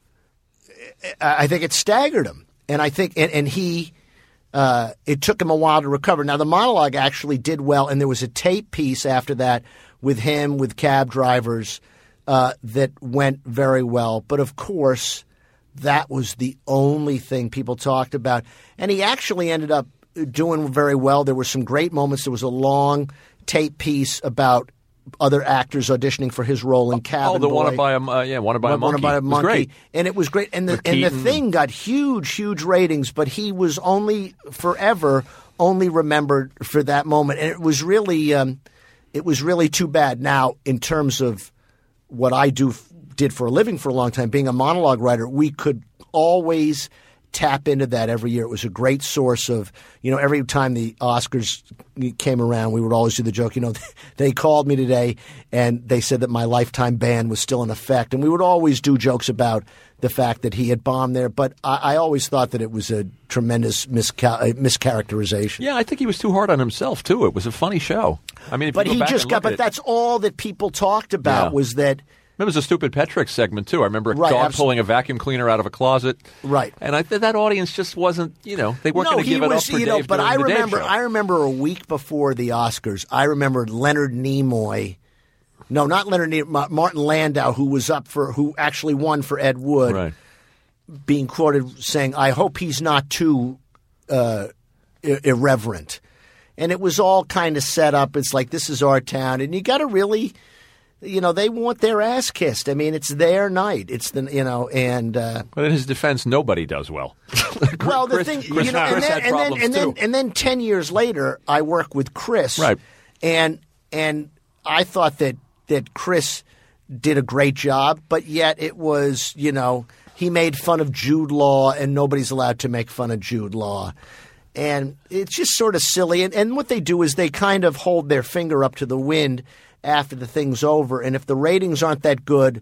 I think it staggered him, and I think and, and he uh, it took him a while to recover. Now the monologue actually did well, and there was a tape piece after that with him with cab drivers uh, that went very well. But of course, that was the only thing people talked about, and he actually ended up doing very well. There were some great moments. There was a long tape piece about other actors auditioning for his role in Cabin Oh, the Boy. Wanna Buy a uh, yeah, Wanna Buy a Wanna Monkey. Buy a It was Monkey. great. And it was great. And the With and the Keaton. thing got huge, huge ratings, but he was only forever only remembered for that moment. And it was really um, it was really too bad. Now, in terms of what I do did for a living for a long time, being a monologue writer, we could always tap into that every year. It was a great source of, you know, every time the Oscars came around, we would always do the joke, you know, they called me today and they said that my lifetime ban was still in effect. And we would always do jokes about the fact that he had bombed there. But I, I always thought that it was a tremendous misca- uh, mischaracterization. Yeah, I think he was too hard on himself, too. It was a funny show. I mean, if But you go he back just and got, look but at it- that's all that people talked about Yeah. was that. It was a stupid Petrix segment, too. I remember a Right, dog abso- pulling a vacuum cleaner out of a closet. Right. And I th- that audience just wasn't, you know, they weren't No, going to he give it was, up for you know, Dave but during I the Dave remember, show. I remember a week before the Oscars, I remember Leonard Nimoy, no, not Leonard Nimoy, Ma- Martin Landau, who was up for, who actually won for Ed Wood, Right. being quoted saying, "I hope he's not too uh, ir- irreverent," and it was all kind of set up. It's like, this is our town, and you got to really. You know, they want their ass kissed. I mean, it's their night. It's the, you know, and uh, But in his defense, nobody does well. well, the Chris- thing, Chris you know, and Chris then, had and then problems, and then too. and then ten years later, I work with Chris, Right. And and I thought that that Chris did a great job, but yet it was, you know, he made fun of Jude Law, and nobody's allowed to make fun of Jude Law. And it's just sort of silly. And, and what they do is they kind of hold their finger up to the wind after the thing's over. And if the ratings aren't that good,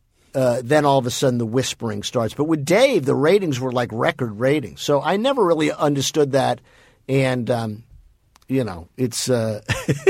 uh, then all of a sudden the whispering starts. But with Dave, the ratings were like record ratings. So I never really understood that. And, um, you know, it's uh,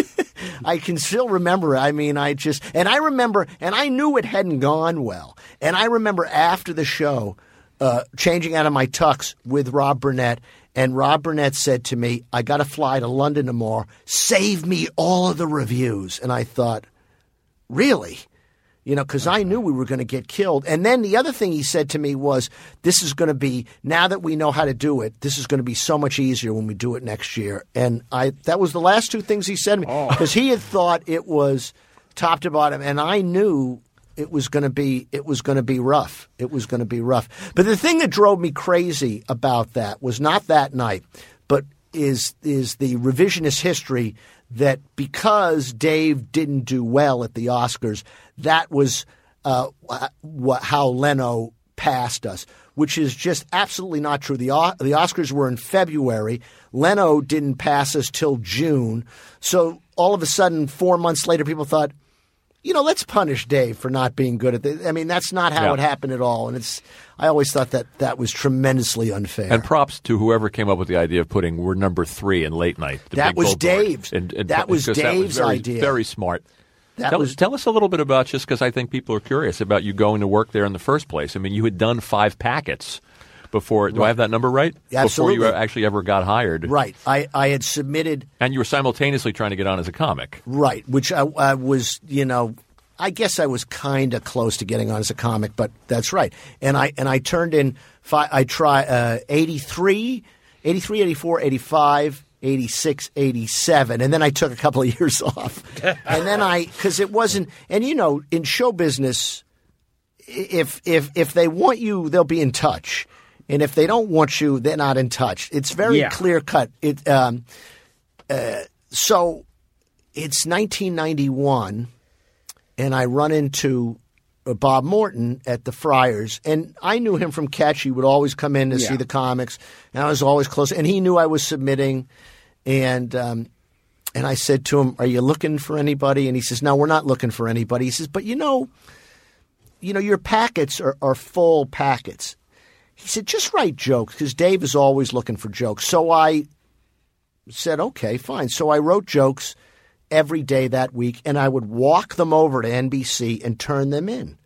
– I can still remember it. I mean, I just – and I remember – and I knew it hadn't gone well. And I remember after the show uh, changing out of my tux with Rob Burnett, and Rob Burnett said to me, "I got to fly to London tomorrow. Save me all of the reviews." And I thought, really? You know, because I knew we were going to get killed. And then the other thing he said to me was, this is going to be, now that we know how to do it, this is going to be so much easier when we do it next year. And I that was the last two things he said to me. Because oh. he had thought it was top to bottom. And I knew it was going to be it was going to be rough. It was going to be rough. But the thing that drove me crazy about that was not that night, but is is the revisionist history that because Dave didn't do well at the Oscars, that was uh, wh- how Leno passed us, which is just absolutely not true. The, o- the Oscars were in February. Leno didn't pass us till June. So all of a sudden, four months later, people thought, you know, let's punish Dave for not being good at this. I mean, that's not how yeah. it happened at all. And it's, I always thought that that was tremendously unfair. And props to whoever came up with the idea of putting we're number three in late night. That was Dave's. And, and, that was Dave's that was very, idea. Very smart. That tell, was, tell us a little bit about, just because I think people are curious about you going to work there in the first place. I mean, you had done five packets before. Do right. I have that number right? Absolutely. Before you actually ever got hired. Right. I, I had submitted. And you were simultaneously trying to get on as a comic. Right. Which I, I was, you know, I guess I was kind of close to getting on as a comic, but that's right. And I and I turned in, five, I try uh, eighty-three, eighty-three, eighty-four, eighty-five, eighty-six, eighty-seven, and then I took a couple of years off. And then I, because it wasn't, and you know, in show business, if if if they want you, they'll be in touch, and if they don't want you, they're not in touch. It's very yeah. clear cut. It um, uh, so it's nineteen ninety-one. And I run into Bob Morton at the Friars, and I knew him from Catch. He would always come in to yeah. see the comics, and I was always close. And he knew I was submitting, and um, and I said to him, "Are you looking for anybody?" And he says, "No, we're not looking for anybody." He says, "But you know, you know, your packets are, are full packets." He said, "Just write jokes," because Dave is always looking for jokes. So I said, "Okay, fine." So I wrote jokes every day that week, and I would walk them over to N B C and turn them in.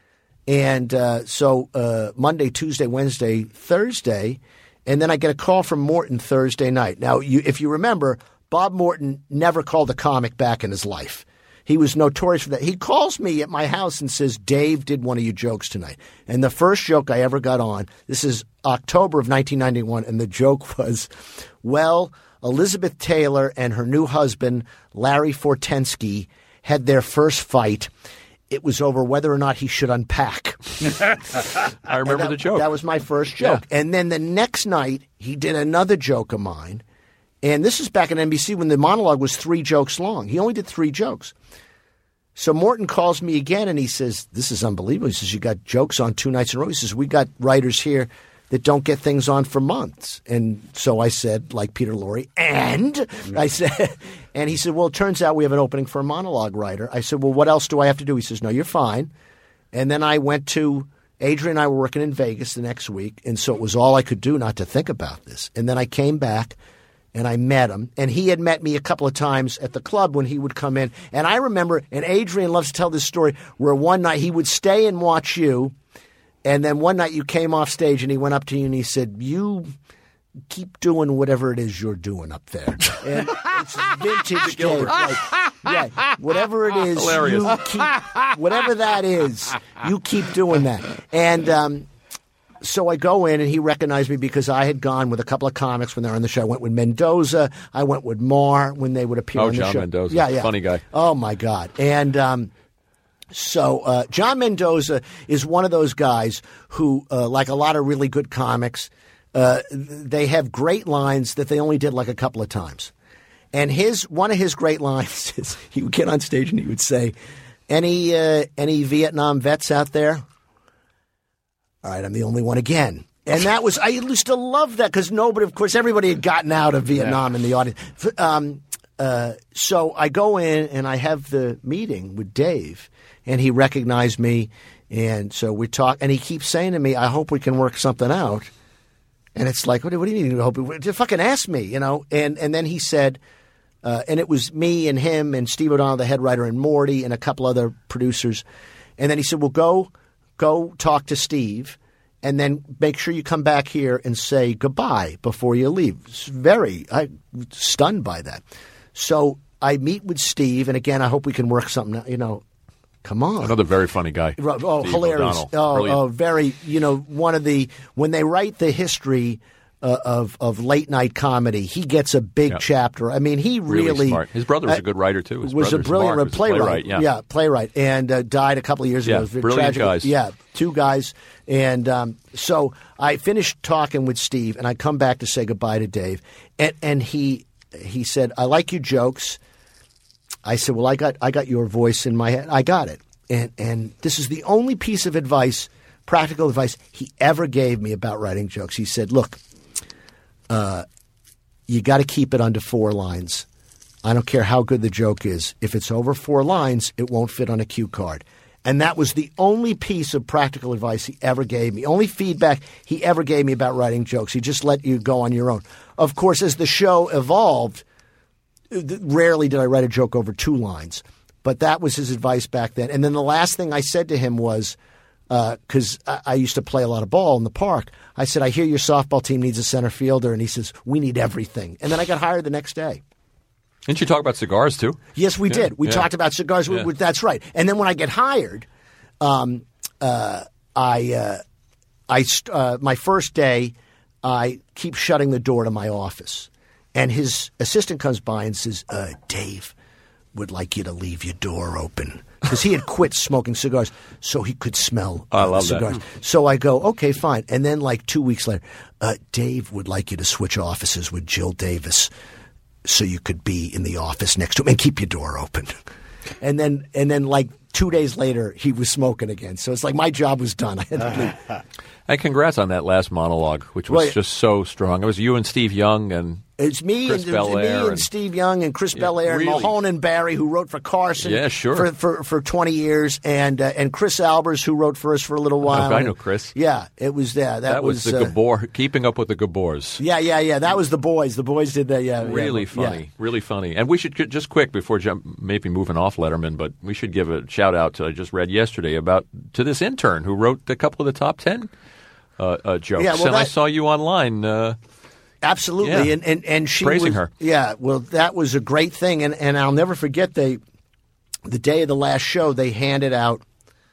And uh, so uh, Monday, Tuesday, Wednesday, Thursday, and then I get a call from Morton Thursday night. Now, you, if you remember, Bob Morton never called a comic back in his life. He was notorious for that. He calls me at my house and says, "Dave did one of your jokes tonight." And the first joke I ever got on, this is October of nineteen ninety-one, and the joke was, well, Elizabeth Taylor and her new husband, Larry Fortensky, had their first fight. It was over whether or not he should unpack. I remember that, the joke. That was my first joke. Yeah. And then the next night, he did another joke of mine. And this is back at N B C when the monologue was three jokes long. He only did three jokes. So Morton calls me again, and he says, "This is unbelievable." He says, "You got jokes on two nights in a row." He says, "We got writers here that don't get things on for months." And so I said, like Peter Lorre, and I said, and he said, "Well, it turns out we have an opening for a monologue writer." I said, "Well, what else do I have to do?" He says, "No, you're fine." And then I went to, Adrian and I were working in Vegas the next week, and so it was all I could do not to think about this. And then I came back, and I met him, and he had met me a couple of times at the club when he would come in. And I remember, and Adrian loves to tell this story, where one night he would stay and watch you, and then one night you came off stage and he went up to you and he said, "You keep doing whatever it is you're doing up there." And it's vintage Dave. Like, yeah, whatever it is, Hilarious. you keep, whatever that is, you keep doing that. And um, so I go in, and he recognized me because I had gone with a couple of comics when they were on the show. I went with Mendoza. I went with Marr when they would appear oh, on the John show. Mendoza. Yeah, yeah. Funny guy. Oh, my God. And um, so uh, John Mendoza is one of those guys who, uh, like a lot of really good comics, uh, they have great lines that they only did like a couple of times. And his one of his great lines is he would get on stage and he would say, any uh, any Vietnam vets out there? All right, I'm the only one again. And that was, I used to love that because nobody, of course, everybody had gotten out of Vietnam yeah. in the audience. Um, uh, so I go in and I have the meeting with Dave, and he recognized me. And so we talk, and he keeps saying to me, "I hope we can work something out." And it's like, what do, what do you mean? Hope we, just fucking ask me, you know? And, and then he said, uh, and it was me and him and Steve O'Donnell, the head writer, and Morty and a couple other producers. And then he said, "Well, go, go talk to Steve. And then make sure you come back here and say goodbye before you leave." It's very, I'm stunned by that. So I meet with Steve, and again, I hope we can work something out. You know, Come on. Another very funny guy. Oh, Steve hilarious. O'Donnell. Oh, Brilliant. oh, very, you know, one of the, when they write the history uh, of of late night comedy, he gets a big Yep. chapter. I mean, he really. Really smart. His brother was uh, a good writer, too. His was a brother's brilliant Mark was a playwright. playwright, yeah. playwright. And uh, died a couple of years Yeah, ago. It was very brilliant tragic. guys. Yeah, two guys. And um, so I finished talking with Steve, and I come back to say goodbye to Dave. And, and he he said, I like your jokes. I said, well, I got I got your voice in my head. I got it. And and this is the only piece of advice, practical advice, he ever gave me about writing jokes. He said, look, uh, you got to keep it under four lines. I don't care how good the joke is. If it's over four lines, it won't fit on a cue card. And that was the only piece of practical advice he ever gave me, only feedback he ever gave me about writing jokes. He just let you go on your own. Of course, as the show evolved, rarely did I write a joke over two lines. But that was his advice back then. And then the last thing I said to him was, because uh, I, I used to play a lot of ball in the park, I said, I hear your softball team needs a center fielder. And he says, we need everything. And then I got hired the next day. Didn't you talk about cigars, too? Yes, we Yeah, did. We yeah. talked about cigars. Yeah. We, that's right. And then when I get hired, um, uh, I, uh, I st- uh, my first day, I keep shutting the door to my office. And his assistant comes by and says, uh, Dave would like you to leave your door open. Because he had quit smoking cigars so he could smell uh, I love cigars. that. So I go, okay, fine. And then like two weeks later, uh, Dave would like you to switch offices with Jill Davis so you could be in the office next to him and keep your door open. And then and then like two days later, he was smoking again. So it's like my job was done. I had to leave. Hey, congrats on that last monologue, which was Right. just so strong. It was you and Steve Young and It's me Chris and, it was me Belair and, and- Steve Young and Chris Yeah, Belair and really. Mahone and Barry, who wrote for Carson Yeah, sure. for, for, for twenty years, and uh, and Chris Albers, who wrote for us for a little while. I know Chris. Yeah, it was yeah, that, that was, the uh, Gabor, keeping up with the Gabors. Yeah, yeah, yeah. That was the boys. The boys did that. Yeah, Really yeah, funny, yeah. really funny. And we should ju- just quick before jump, maybe moving off Letterman, but we should give a shout out to I just read yesterday about to this intern who wrote a couple of the top ten uh, uh, jokes. Yeah, well, and I that- saw you online. Uh, Absolutely, Yeah. and, and and she Praising was, her. Yeah, well, that was a great thing, and, and I'll never forget they, the day of the last show, they handed out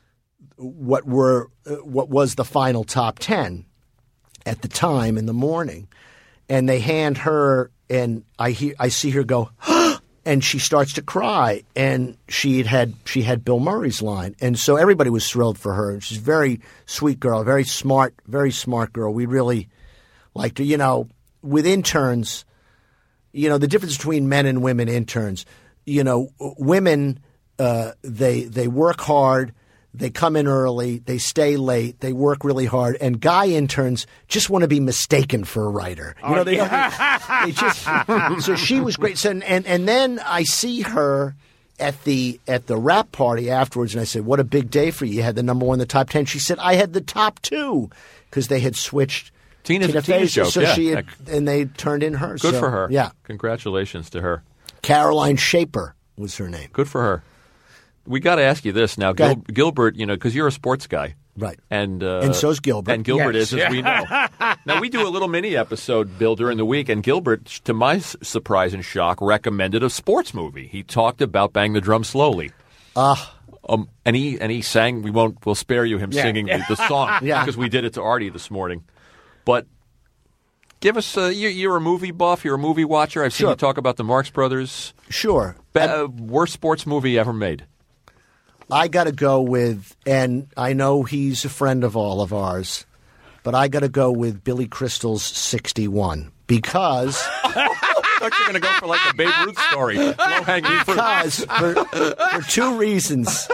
what were uh, what was the final top ten at the time in the morning, and they hand her, and I hear I see her go, and she starts to cry, and she had had she had Bill Murray's line, and so everybody was thrilled for her. She's a very sweet girl, very smart, very smart girl. We really liked her, you know. With interns, you know, the difference between men and women interns, you know, women, uh, they they work hard, they come in early, they stay late, they work really hard, and guy interns just want to be mistaken for a writer. You know, they, they just so she was great. So, and and then I see her at the at the rap party afterwards, and I said, "What a big day for you! You had the number one in the top ten." She said, "I had the top two because they had switched." Tina's, Tina Tina's Fey, joke, so yeah. she had, and they turned in her. Good so, for her. Yeah, Congratulations to her. Caroline Shaper was her name. Good for her. We got to ask you this now, Go Gil- ahead. Gilbert. You know, because you're a sports guy, Right. And uh, And so's Gilbert. And Gilbert Yes. is, as we know. Now we do a little mini episode, Bill, during the week, and Gilbert, to my s- surprise and shock, recommended a sports movie. He talked about "Bang the Drum Slowly." Ah, Um, and he and he sang. We won't. We'll spare you him Yeah. singing the, the song Yeah. because we did it to Artie this morning. But give us. A, you're, you're a movie buff. You're a movie watcher. I've seen Sure. you talk about the Marx Brothers. sure. Be- uh, worst sports movie ever made. I got to go with, and I know he's a friend of all of ours, but I got to go with Billy Crystal's sixty-one because I thought you were going to go for like a Babe Ruth story. Low hanging fruit. because for, for two reasons.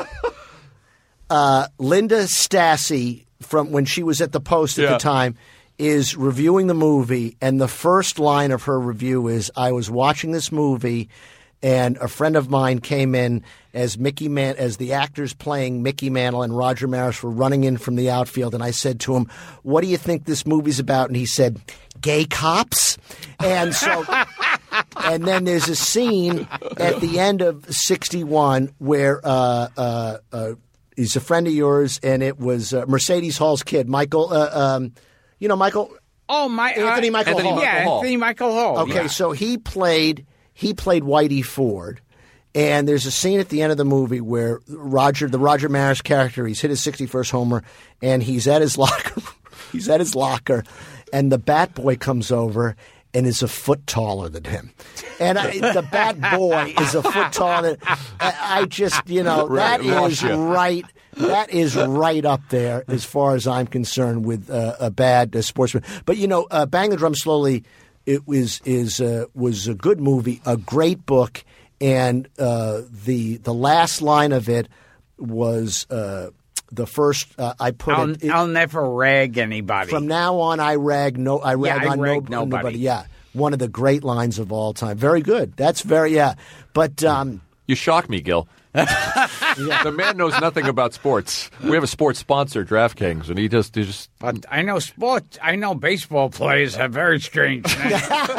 Uh, Linda Stassi, from when she was at the Post at Yeah. the time, is reviewing the movie, and the first line of her review is, "I was watching this movie, and a friend of mine came in as Mickey Man, as the actors playing Mickey Mantle and Roger Maris were running in from the outfield, and I said to him, 'What do you think this movie's about?' And he said, 'Gay cops.'" And so, and then there's a scene at the end of sixty-one where uh, uh, uh, he's a friend of yours, and it was uh, Mercedes Hall's kid, Michael. Uh, um, you know, Michael. Oh my! Anthony uh, Michael Anthony Hall. Michael Yeah, Hall. Anthony Michael Hall. Okay, yeah. so he played he played Whitey Ford, And there's a scene at the end of the movie where Roger, the Roger Maris character, he's hit his sixty-first homer, and he's at his locker. he's at his locker, and the Bat Boy comes over and is a foot taller than him. And I, the Bat Boy is a foot taller than I, I just, you know, that is right. That is right up there as far as I'm concerned with uh, a bad uh, sportsman. But, you know, uh, Bang the Drum Slowly it was, is, uh, was a good movie, a great book, and uh, the the last line of it was uh, the first uh, I put I'll, it, it. I'll never rag anybody. From now on, I rag no. I rag yeah, I on rag no, nobody. nobody. Yeah, one of the great lines of all time. Very good. That's very yeah. But um, you shock me, Gil. yeah. The man knows nothing about sports. We have a sports sponsor, DraftKings, and he just he just. But I know sports. I know baseball players have very strange names.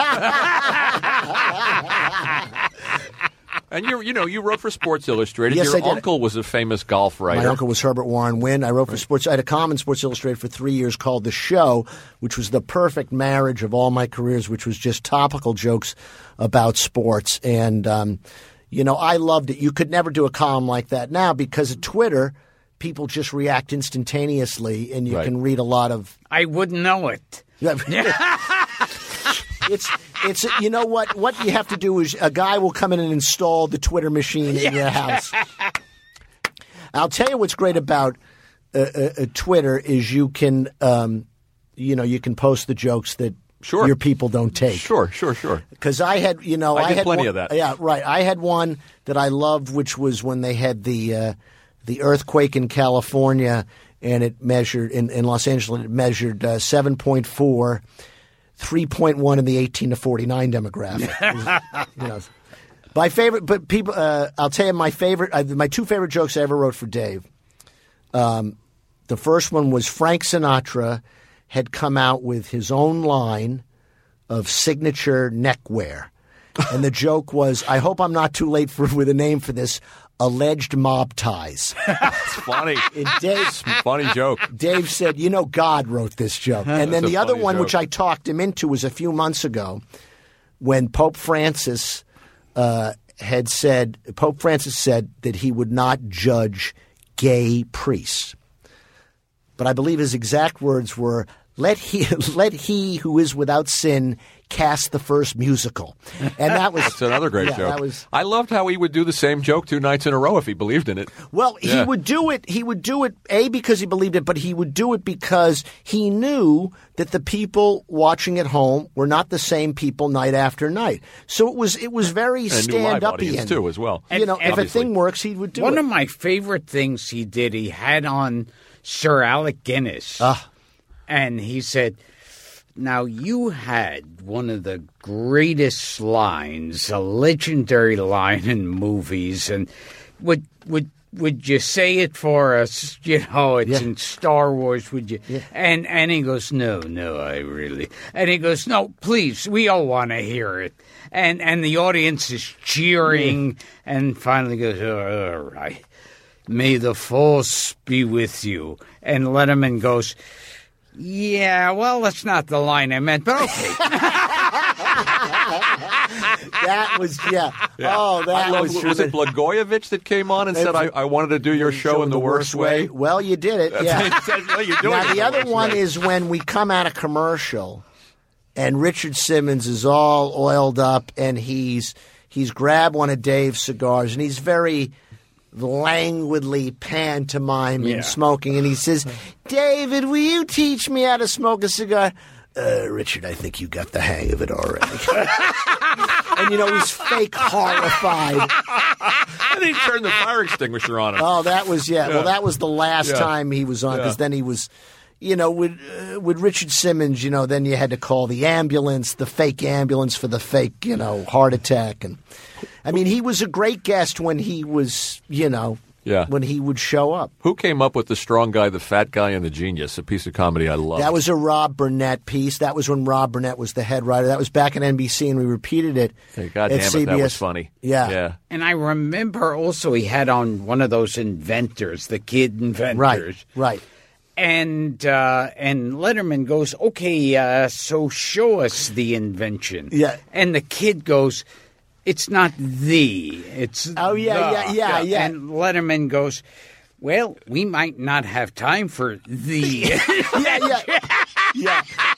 And you, you know, you wrote for Sports Illustrated. Yes, Your I did. uncle was a famous golf writer. My uncle was Herbert Warren Wynn. I wrote for Sports. I had a column in Sports Illustrated for three years called The Show, which was the perfect marriage of all my careers, which was just topical jokes about sports. And, um, you know, I loved it. You could never do a column like that now because of Twitter. People just react instantaneously, and you right. can read a lot of. I wouldn't know it. It's it's you know what what you have to do is a guy will come in and install the Twitter machine in your house. I'll tell you what's great about uh, uh, uh, Twitter is you can um, you know you can post the jokes that sure. your people don't take. Sure, sure, sure. Because I had you know I, I did had plenty one, of that. Yeah, right. I had one that I loved, which was when they had the uh, the earthquake in California, and it measured in, in Los Angeles. It measured uh, seven point four. three point one in the eighteen to forty-nine demographic. you know, my favorite, but people, uh, I'll tell you my favorite, uh, my two favorite jokes I ever wrote for Dave. Um, the first one was Frank Sinatra had come out with his own line of signature neckwear. And the joke was, I hope I'm not too late for with a name for this, alleged mob ties. It's funny. And Dave, funny joke. Dave said, you know, God wrote this joke. And then That's the a other funny one, joke. which I talked him into, was a few months ago when Pope Francis uh, had said, Pope Francis said that he would not judge gay priests. But I believe his exact words were, let he, let he who is without sin cast the first musical. And that was That's another great yeah, joke. That was, I loved how he would do the same joke two nights in a row if he believed in it. Well, Yeah. he would do it. He would do it, A, because he believed it, but he would do it because he knew that the people watching at home were not the same people night after night. So it was it was very And a new live stand-up-ian. audience, too, as well. You know, And- if a obviously. thing works, he would do One it. of my favorite things he did, he had on Sir Alec Guinness. Ah. And he said, now you had one of the greatest lines, a legendary line in movies, and would would would you say it for us? You know, it's Yeah. in Star Wars, would you? Yeah. And and he goes, no, no, I really. And he goes, no, please, we all want to hear it. And and the audience is cheering, and finally goes, all right. May the force be with you. And Letterman goes, yeah, well, that's not the line I meant, but okay. That was, yeah. Oh, that I love, was was, true. it Blagojevich that came on and said, I, I wanted to do your show in the worst way? Well, you did it, yeah. Well, you're doing it Now, in the other worst one way. is when we come out of commercial and Richard Simmons is all oiled up and he's he's grabbed one of Dave's cigars and he's very languidly pantomiming Yeah. smoking, and he says, David, will you teach me how to smoke a cigar? Uh, Richard, I think you got the hang of it already. And, you know, he's fake horrified. And he turned the fire extinguisher on him. Oh, that was yeah. Yeah. Well, that was the last Yeah. time he was on because Yeah. then he was, you know, with uh, with Richard Simmons. You know, then you had to call the ambulance, the fake ambulance for the fake, you know, heart attack. And I mean, he was a great guest when he was, you know, Yeah. when he would show up. Who came up with The Strong Guy, the Fat Guy, and the Genius? A piece of comedy I love. That was a Rob Burnett piece. That was when Rob Burnett was the head writer. That was back at N B C, and we repeated it Hey, God at damn C it, B S. that was funny. Yeah. Yeah. And I remember also he had on one of those inventors, the kid inventors. Right, right. And uh, and Letterman goes, okay, uh, so show us the invention. Yeah. And the kid goes, it's not the. It's Oh, yeah, the. yeah, yeah, yeah. And Letterman goes, well, we might not have time for the. yeah, yeah, yeah.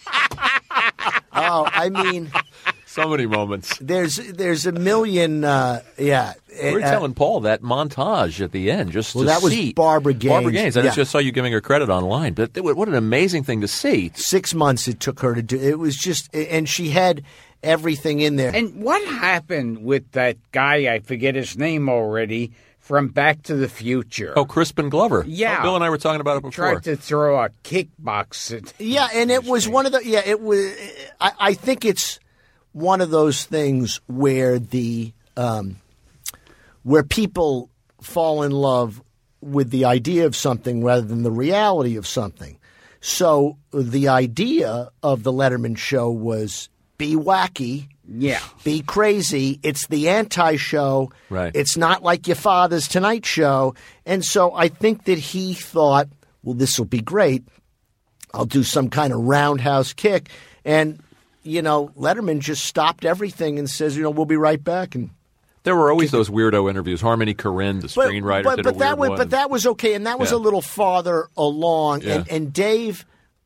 Oh, I mean, So many moments. there's there's a million. Uh, yeah, We were uh, telling Paul that montage at the end, just Well, to that was see Barbara Gaines. Barbara Gaines. I Yeah. just saw you giving her credit online, but th- what an amazing thing to see. six months it took her to do. It was just, and she had everything in there. And what happened with that guy, I forget his name already, from Back to the Future? Oh, Crispin Glover. Yeah. Oh, Bill and I were talking about it before. Tried to throw a kickbox at Yeah, and it was one of the. Yeah, it was. I, I think it's one of those things where the um, where people fall in love with the idea of something rather than the reality of something. So the idea of the Letterman show was be wacky, Yeah. be crazy. It's the anti-show. Right. It's not like your father's Tonight Show. And so I think that he thought, well, this will be great. I'll do some kind of roundhouse kick. And, you know, Letterman just stopped everything and says, you know, we'll be right back. And There were always those weirdo interviews. Harmony Korine, the but, screenwriter, but, did but a that weird was, one. But that was okay, and that was Yeah. a little farther along. Yeah. And, and Dave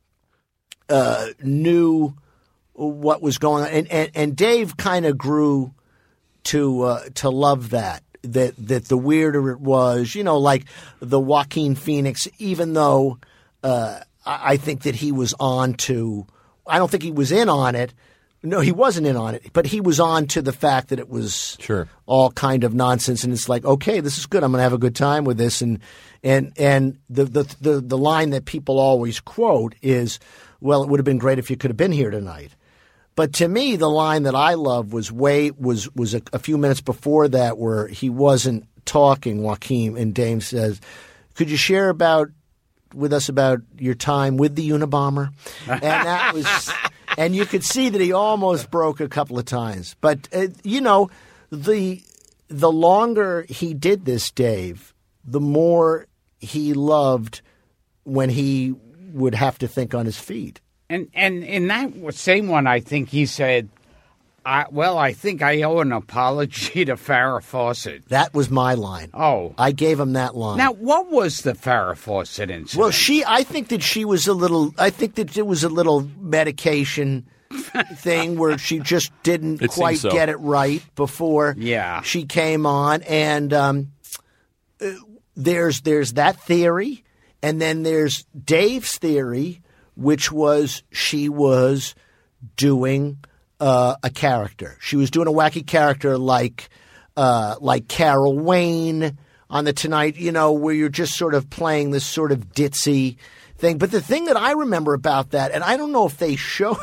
uh, knew what was going on, and and, and Dave kind of grew to uh, to love that. That that the weirder it was, you know, like the Joaquin Phoenix. Even though uh, I I think that he was on to, I don't think he was in on it. No, he wasn't in on it, but he was on to the fact that it was Sure. all kind of nonsense, and it's like, okay, this is good. I'm going to have a good time with this, and and and the the the, the line that people always quote is, "Well, it would have been great if you could have been here tonight." But to me, the line that I love was way was was a, a few minutes before that, where he wasn't talking. Joaquin and Dame says, "Could you share about with us about your time with the Unabomber?" And that was. And you could see that he almost broke a couple of times. But, uh, you know, the the longer he did this, Dave, the more he loved when he would have to think on his feet. And and in that same one, I think he said, I, well, I think I owe an apology to Farrah Fawcett. That was my line. Oh. I gave him that line. Now, what was the Farrah Fawcett incident? Well, she, I think that she was a little, I think that it was a little medication thing where she just didn't It quite seems so. get it right before Yeah. she came on. And um, uh, there's there's that theory, and then there's Dave's theory, which was she was doing uh, a character. She was doing a wacky character like uh, like Carol Wayne on the Tonight, you know, where you're just sort of playing this sort of ditzy thing. But the thing that I remember about that, and I don't know if they show,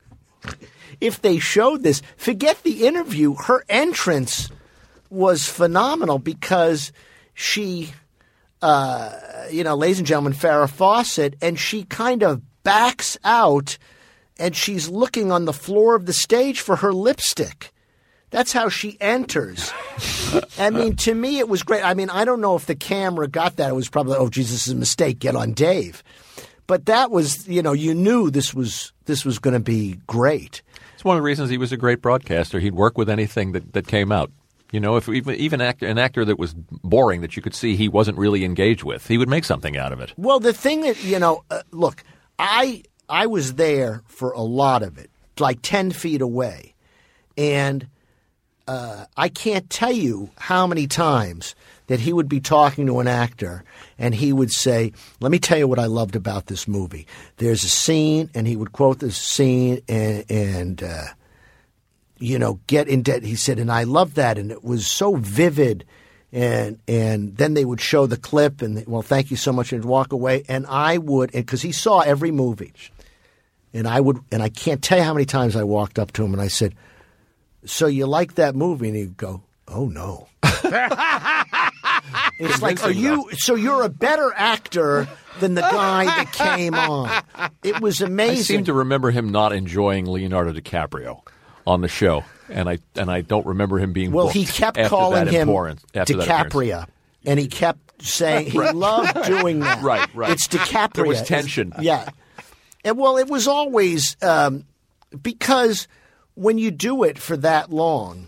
if they showed this, forget the interview. Her entrance was phenomenal because she, uh, you know, ladies and gentlemen, Farrah Fawcett, and she kind of backs out and she's looking on the floor of the stage for her lipstick. That's how she enters. I mean, to me, it was great. I mean, I don't know if the camera got that. It was probably, oh, Jesus, this is a mistake. Get on Dave. But that was, you know, you knew this was this was going to be great. It's one of the reasons he was a great broadcaster. He'd work with anything that, that came out. You know, if even even actor, an actor that was boring that you could see he wasn't really engaged with, he would make something out of it. Well, the thing that, you know, uh, look, I I was there for a lot of it, like ten feet away. And uh, I can't tell you how many times that he would be talking to an actor and he would say, let me tell you what I loved about this movie. There's a scene, and he would quote this scene and, and uh, you know, get in debt. He said, and I loved that, and it was so vivid. And and then they would show the clip, and, well, thank you so much, and walk away. And I would, because he saw every movie. And I would, and I can't tell you how many times I walked up to him and I said, so you like that movie? And he'd go, oh, no. It's like, are you, so you're a better actor than the guy that came on. It was amazing. I seem to remember him not enjoying Leonardo DiCaprio on the show, and I and I don't remember him being Well, booked he kept after calling that him appearance- after that appearance. DiCaprio, and he kept saying he loved doing that. Right, right. It's DiCaprio. There was It's- tension. yeah. And well, it was always um, because when you do it for that long,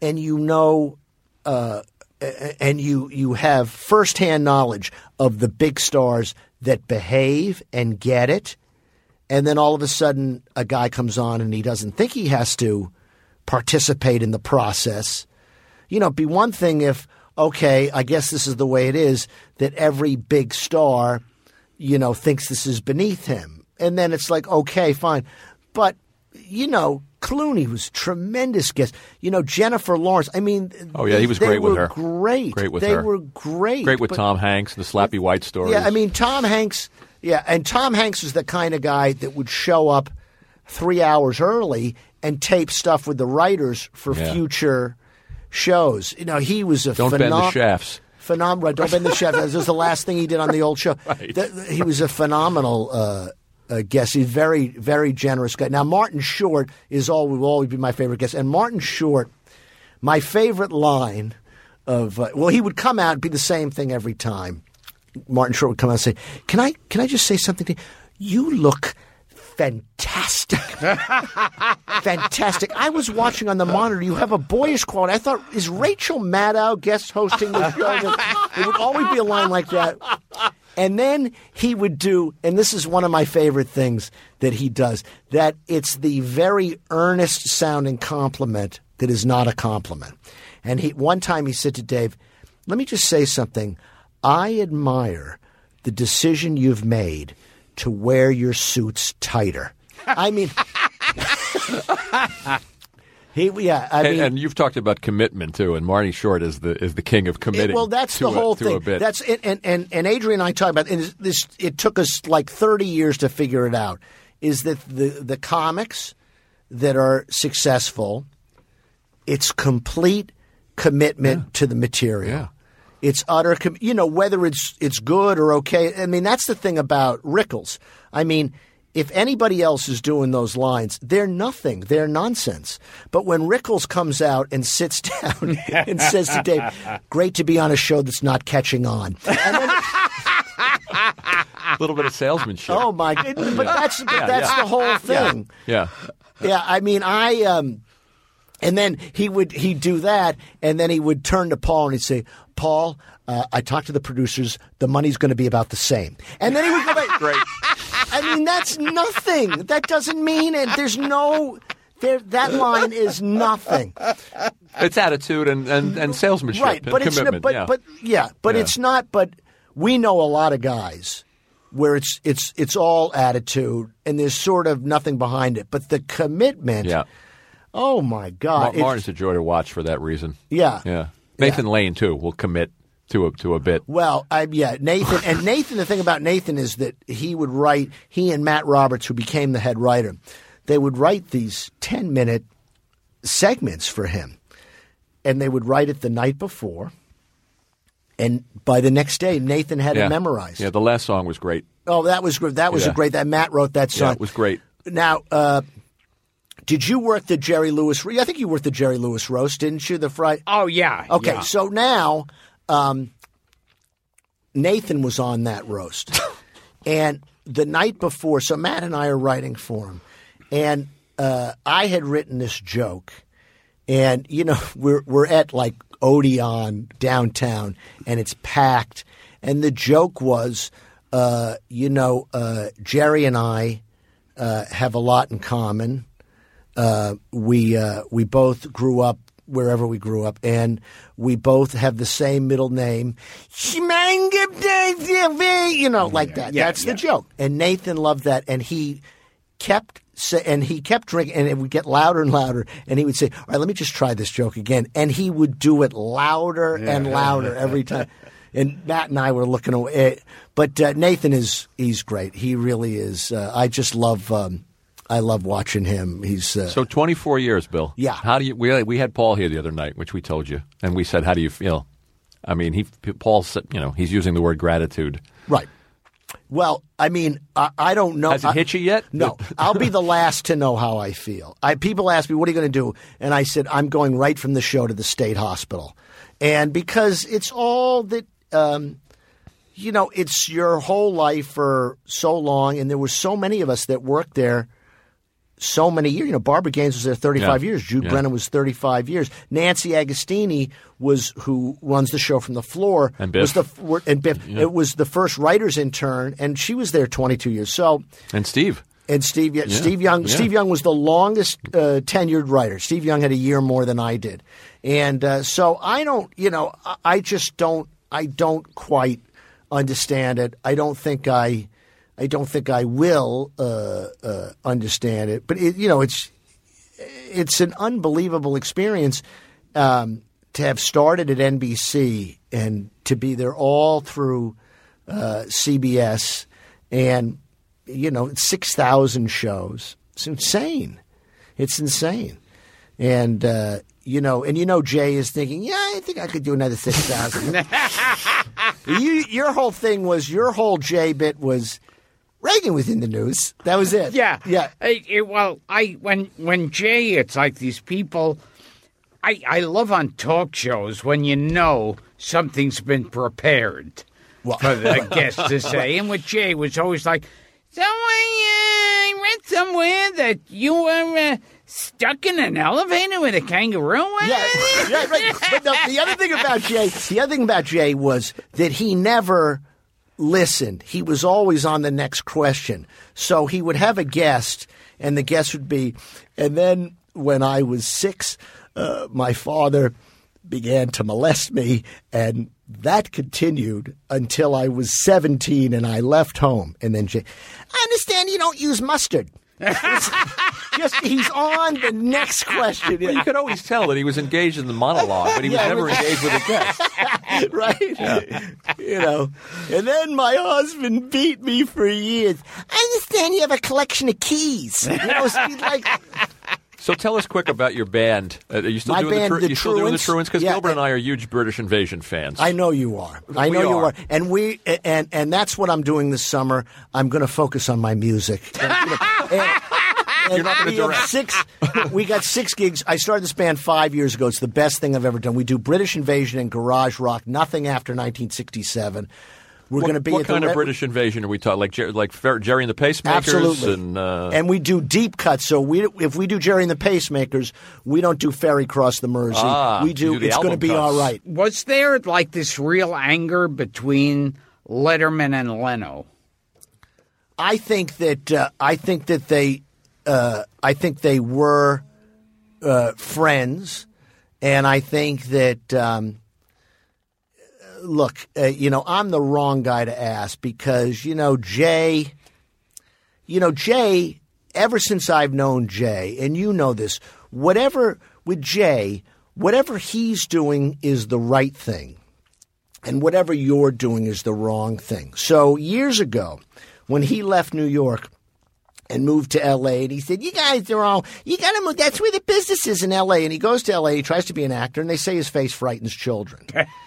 and you know, uh, and you you have firsthand knowledge of the big stars that behave and get it, and then all of a sudden a guy comes on and he doesn't think he has to participate in the process. You know, it'd be one thing if, okay, I guess this is the way it is, that every big star, you know, thinks this is beneath him. And then it's like, okay, fine. But, you know, Clooney was a tremendous guest. You know, Jennifer Lawrence, I mean. Oh, yeah, he was great with her. They were great. Great with they her. They were great. Great with but, Tom Hanks, the Slappy White stories. Yeah, I mean, Tom Hanks, yeah, and Tom Hanks was the kind of guy that would show up three hours early and tape stuff with the writers for yeah. future shows. You know, he was a Don't phenom- bend the shafts. Phenomenal. Don't bend the shafts. This was the last thing he did on the old show. Right. The, he was a phenomenal uh, uh, guest. He's very, very generous guy. Now, Martin Short is all will always be my favorite guest. And Martin Short, my favorite line of uh, well, he would come out and be the same thing every time. Martin Short would come out and say, "Can I, can I just say something to you? You look fantastic." Fantastic. I was watching on the monitor. You have a boyish quality. I thought, is Rachel Maddow guest hosting the show? It would always be a line like that. And then he would do, and this is one of my favorite things that he does, that it's the very earnest sounding compliment that is not a compliment. And he one time he said to Dave, "Let me just say something. I admire the decision you've made to wear your suits tighter." I mean, he, yeah, I and, mean, and you've talked about commitment too, and Marty Short is the is the king of committing. It, well, that's to the whole a, to thing. A bit. That's and and and Adrian and I talk about, and this. It took us like thirty years to figure it out. Is that the the comics that are successful? It's complete commitment yeah. to the material. Yeah. It's utter, com- you know, whether it's it's good or okay. I mean, that's the thing about Rickles. I mean, if anybody else is doing those lines, they're nothing. They're nonsense. But when Rickles comes out and sits down and says to Dave, "Great to be on a show that's not catching on," and then, a little bit of salesmanship. Oh my God! But yeah. that's but yeah, that's yeah. the whole thing. Yeah. yeah, yeah. I mean, I. Um, And then he would he'd do that, and then he would turn to Paul and he'd say, "Paul, uh, I talked to the producers. The money's going to be about the same." And then he would go back. Great. I mean, that's nothing. That doesn't mean it. There's no. There, that line is nothing. It's attitude and, and, and salesmanship, right? and But it's commitment. but yeah. but yeah, but Yeah. it's not. But we know a lot of guys where it's it's it's all attitude and there's sort of nothing behind it. But the commitment. Yeah. Oh my God! Ma- Martin's a joy to watch for that reason. Yeah, yeah. Nathan yeah. Lane too will commit to a to a bit. Well, I, yeah, Nathan and Nathan. The thing about Nathan is that he would write. He and Matt Roberts, who became the head writer, they would write these ten minute segments for him, and they would write it the night before, and by the next day, Nathan had yeah. it memorized. Yeah, the last song was great. Oh, that was that was yeah. a great. That Matt wrote that song. Yeah, it was great. Now. Uh, Did you work the Jerry Lewis? I think you worked the Jerry Lewis roast, didn't you? The Friday. Oh yeah. Okay, yeah. so now um, Nathan was on that roast, and the night before, so Matt and I are writing for him, and uh, I had written this joke, and you know we're we're at like Odeon downtown, and it's packed, and the joke was, uh, you know, uh, Jerry and I uh, have a lot in common. Uh, we uh, we both grew up wherever we grew up, and we both have the same middle name. You know, like that. Yeah, That's yeah. the joke. And Nathan loved that, and he kept say, and he kept drinking, and it would get louder and louder. And he would say, "All right, let me just try this joke again." And he would do it louder and louder every time. And Matt and I were looking away, but uh, Nathan is he's great. He really is. Uh, I just love. Um, I love watching him. He's uh, So twenty-four years, Bill. Yeah. How do you? We we had Paul here the other night, which we told you, and we said, "How do you feel?" I mean, he Paul said, you know, he's using the word gratitude. right. Well, I mean, I, I don't know. Has it I, hit you yet? No, I'll be the last to know how I feel. I people ask me, "What are you going to do?" And I said, "I'm going right from the show to the state hospital," and because it's all that. Um, you know, it's your whole life for so long, and there were so many of us that worked there so many years. You know, Barbara Gaines was there thirty-five Yeah. years. Jude Yeah. Brennan was thirty-five years. Nancy Agostini was who runs the show from the floor. And Biff. Was the, and Biff. Yeah. It was the first writer's intern, and she was there twenty-two years. So. And Steve. And Steve, yeah, Yeah. Steve Young. Yeah. Steve Young was the longest uh, tenured writer. Steve Young had a year more than I did, and uh, so I don't. You know, I, I just don't. I don't quite understand it. I don't think I. I don't think I will uh, uh, understand it. But it, you know, it's it's an unbelievable experience um, to have started at N B C and to be there all through uh, C B S and. You know, six thousand shows. It's insane. It's insane. And, uh, you know, and you know Jay is thinking, yeah, I think I could do another six thousand. you, your whole thing was, your whole Jay bit was, Reagan was in the news. That was it. Yeah. Yeah. It, it, well, I when when Jay, it's like these people. I, I love on talk shows when you know something's been prepared Well- for the guest to say. And with Jay, it was always like, so I, uh, I read somewhere that you were uh, stuck in an elevator with a kangaroo. Yeah, yeah, right. But the, the other thing about Jay, the other thing about Jay was that he never listened. He was always on the next question. So he would have a guest, and the guest would be, and then when I was six, uh, my father began to molest me, and that continued until I was seventeen and I left home. And then Jay, I understand you don't use mustard. It's just he's on the next question. Well, you could always tell that he was engaged in the monologue, but he was Yeah, never it was- engaged with a guest. Right? You know. And then my husband beat me for years. I understand you have a collection of keys. You know, so he's like, So tell us quick about your band. Uh, are you still My doing band, the, the you still doing the Truants? Truants? Because Yeah, Gilbert and and- I are huge British Invasion fans. I know you are. I We know you are. are. And we and and that's what I'm doing this summer. I'm going to focus on my music. And, you know, and- and You're not gonna we have direct. six. We got six gigs. I started this band five years ago. It's the best thing I've ever done. We do British Invasion and garage rock. Nothing after nineteen sixty-seven. We're What, going to be what at the kind of Red- British Invasion are we talking? Like Jer- like Fer- Jerry and the Pacemakers? Absolutely. And, uh, and we do deep cuts. So we, if we do Jerry and the Pacemakers, we don't do Ferry Cross the Mersey. Ah, we you do. do the It's going to album be cuts. all right. Was there like this real anger between Letterman and Leno? I think that uh, I think that they uh, I think they were uh, friends, and I think that um, look, uh, you know, I'm the wrong guy to ask because you know Jay, you know Jay. Ever since I've known Jay, and you know this, whatever with Jay, whatever he's doing is the right thing, and whatever you're doing is the wrong thing. So years ago, when he left New York and moved to L A, and he said, you guys are all, you got to move. That's where the business is in L A. And he goes to L A, he tries to be an actor, and they say his face frightens children.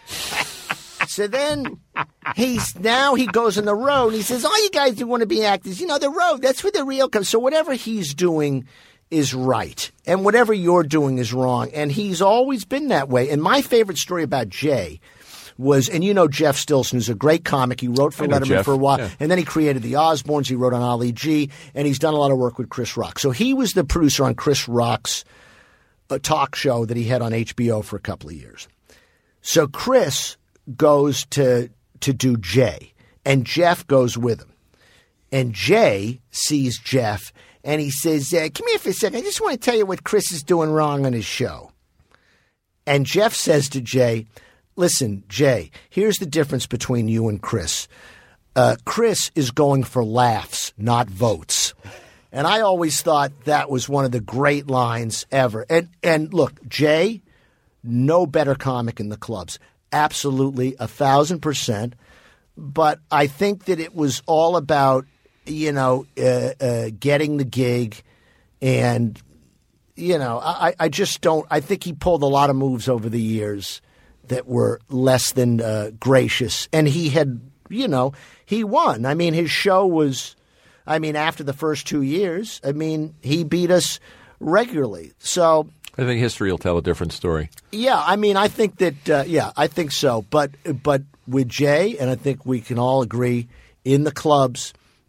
So then he's, now he goes on the road, and he says, all you guys who want to be actors, you know, the road, that's where the real comes. So whatever he's doing is right, and whatever you're doing is wrong. And he's always been that way. And my favorite story about Jay was, and you know Jeff Stilson, who's a great comic. He wrote for I know Letterman Jeff, for a while, yeah. and then he created the Osbournes. He wrote on Ali G, and he's done a lot of work with Chris Rock. So he was the producer on Chris Rock's uh, talk show that he had on H B O for a couple of years. So Chris goes to to do Jay, and Jeff goes with him. And Jay sees Jeff, and he says, uh, come here for a second. I just want to tell you what Chris is doing wrong on his show. And Jeff says to Jay, listen, Jay, here's the difference between you and Chris. Uh, Chris is going for laughs, not votes. And I always thought that was one of the great lines ever. And and look, Jay, no better comic in the clubs. Absolutely, a thousand percent. But I think that it was all about, you know, uh, uh, getting the gig. And, you know, I, I just don't – I think he pulled a lot of moves over the years that were less than uh, gracious. And he had, you know, he won. I mean, his show was – I mean, after the first two years, I mean, he beat us regularly. So – I think history will tell a different story. yeah, I mean, I think that, uh, yeah, I think so. But but with Jay, and I think we can all agree, in the clubs,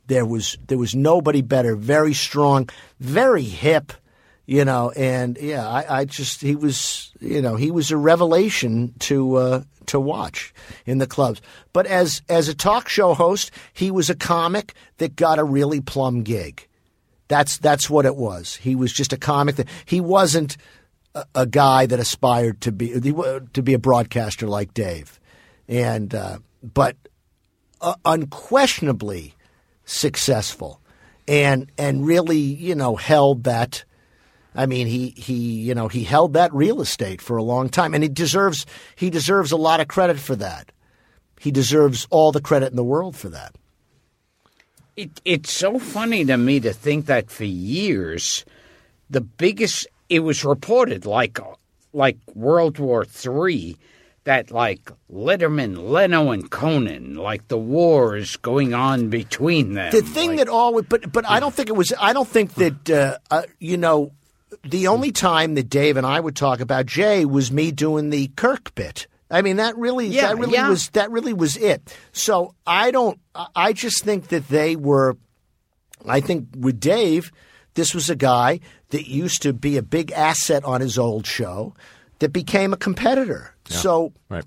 There was there was nobody better. Very strong, very hip, you know. And yeah, I, I just he was you know he was a revelation to uh, to watch in the clubs. But as as a talk show host, he was a comic that got a really plum gig. That's that's what it was. He was just a comic that he wasn't a, a guy that aspired to be to be a broadcaster like Dave, and uh, but uh, unquestionably successful, and and really you know held that. I mean, he he you know he held that real estate for a long time, and he deserves he deserves a lot of credit for that. He deserves all the credit in the world for that. It, it's so funny to me to think that for years, the biggest – it was reported like like World War Three that like Letterman, Leno, and Conan, like the wars going on between them. The thing like, that always – but but I don't think it was – I don't think that, uh, uh, you know, the only time that Dave and I would talk about Jay was me doing the Kirk bit. I mean, that really, yeah, that really yeah. was that really was it. So I don't. I just think that they were. I think with Dave, this was a guy that used to be a big asset on his old show, that became a competitor. Yeah, so right.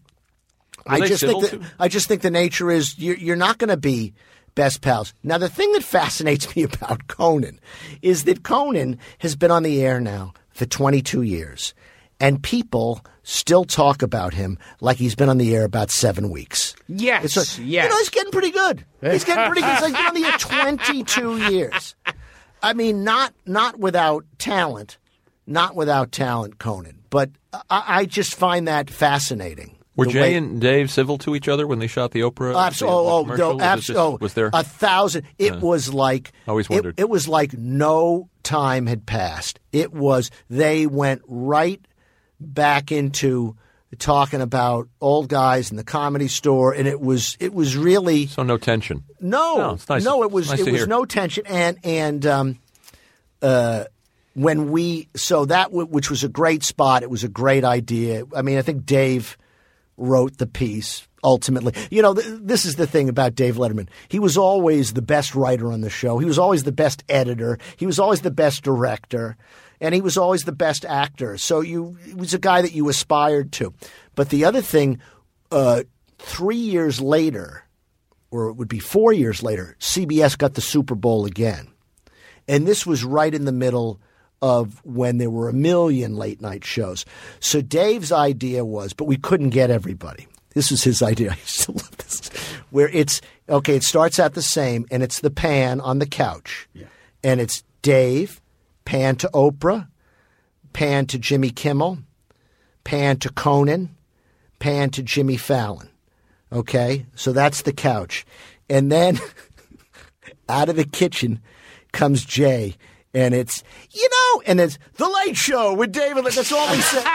I just think that too? I just think the nature is you're, you're not going to be best pals. Now, the thing that fascinates me about Conan is that Conan has been on the air now for twenty-two years. And people still talk about him like he's been on the air about seven weeks. Yes, it's like, yes. You know, he's getting pretty good. He's getting pretty good. He's like been on the air twenty-two years. I mean, not not without talent, not without talent, Conan. But I, I just find that fascinating. Were The Jay way- and Dave civil to each other when they shot the Oprah? Abso- the, oh, the oh, commercial? no, Was, abso- it just, oh, was there a thousand? It Uh, was like always it, wondered. it was like no time had passed. It was they went right back into talking about old guys in the Comedy Store, and it was it was really so no tension? no, No, it's nice- no, it was it's nice it to was hear. no tension, and and um, uh, when we so that w- which was a great spot, it was a great idea. I mean, I think Dave wrote the piece ultimately. You know, th- this is the thing about Dave Letterman. He was always the best writer on the show. He was always the best editor. He was always the best director. And he was always the best actor. So you, he was a guy that you aspired to. But the other thing, uh, three years later, or it would be four years later, C B S got the Super Bowl again. And this was right in the middle of when there were a million late night shows. So Dave's idea was, but we couldn't get everybody. This was his idea. I still love this. Where it's, okay, it starts out the same, and it's the pan on the couch. Yeah. And it's Dave, pan to Oprah, pan to Jimmy Kimmel, pan to Conan, pan to Jimmy Fallon. Okay? So that's the couch. And then out of the kitchen comes Jay. And it's, you know, and it's The Late Show with David. That's all he said.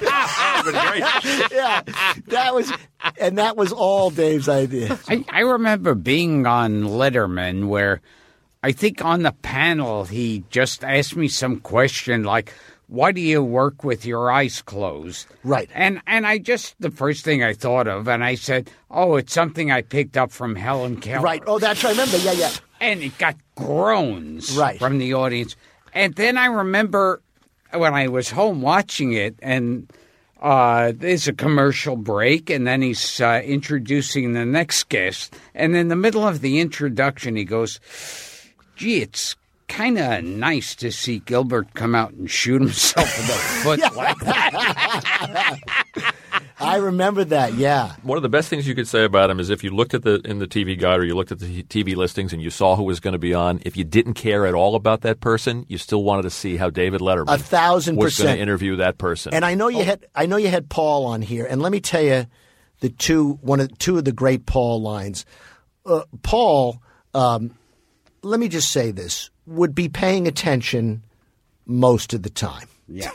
Yeah, that was, and that was all Dave's idea. I, I remember being on Letterman where I think on the panel he just asked me some question like, why do you work with your eyes closed? Right. And and I just, the first thing I thought of, and I said, oh, it's something I picked up from Helen Keller. Right. Oh, that's right. I remember. Yeah, yeah. And it got groans Right. from the audience. And then I remember when I was home watching it, and uh, there's a commercial break, and then he's uh, introducing the next guest. And in the middle of the introduction, he goes, gee, it's kind of nice to see Gilbert come out and shoot himself in the foot like that. I remember that, yeah. One of the best things you could say about him is if you looked at the in the T V guide or you looked at the T V listings and you saw who was going to be on, if you didn't care at all about that person, you still wanted to see how David Letterman A thousand was going percent. to interview that person. And I know you Oh. had I know you had Paul on here, and let me tell you the two one of two of the great Paul lines. Uh, Paul, um, let me just say this, would be paying attention most of the time. Yeah.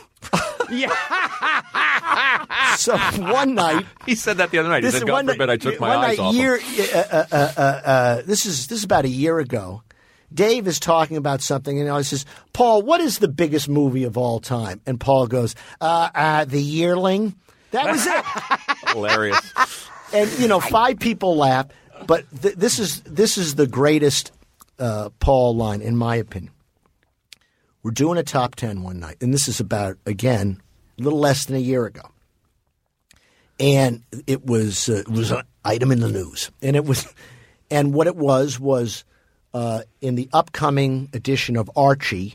So one night, He said that the other night. He this said, is God one forbid night, I took my one eyes night off him. year, uh, uh, uh, uh, uh, this is this is about a year ago. Dave is talking about something, and I says, "Paul, what is the biggest movie of all time?" And Paul goes, uh, uh, "The Yearling." That was it. Hilarious. And you know, five people laugh, but th- this is this is the greatest uh, Paul line, in my opinion. We're doing a top ten one night, and this is about, again, a little less than a year ago. And it was uh, it was an item in the news, and it was, and what it was was uh, in the upcoming edition of Archie,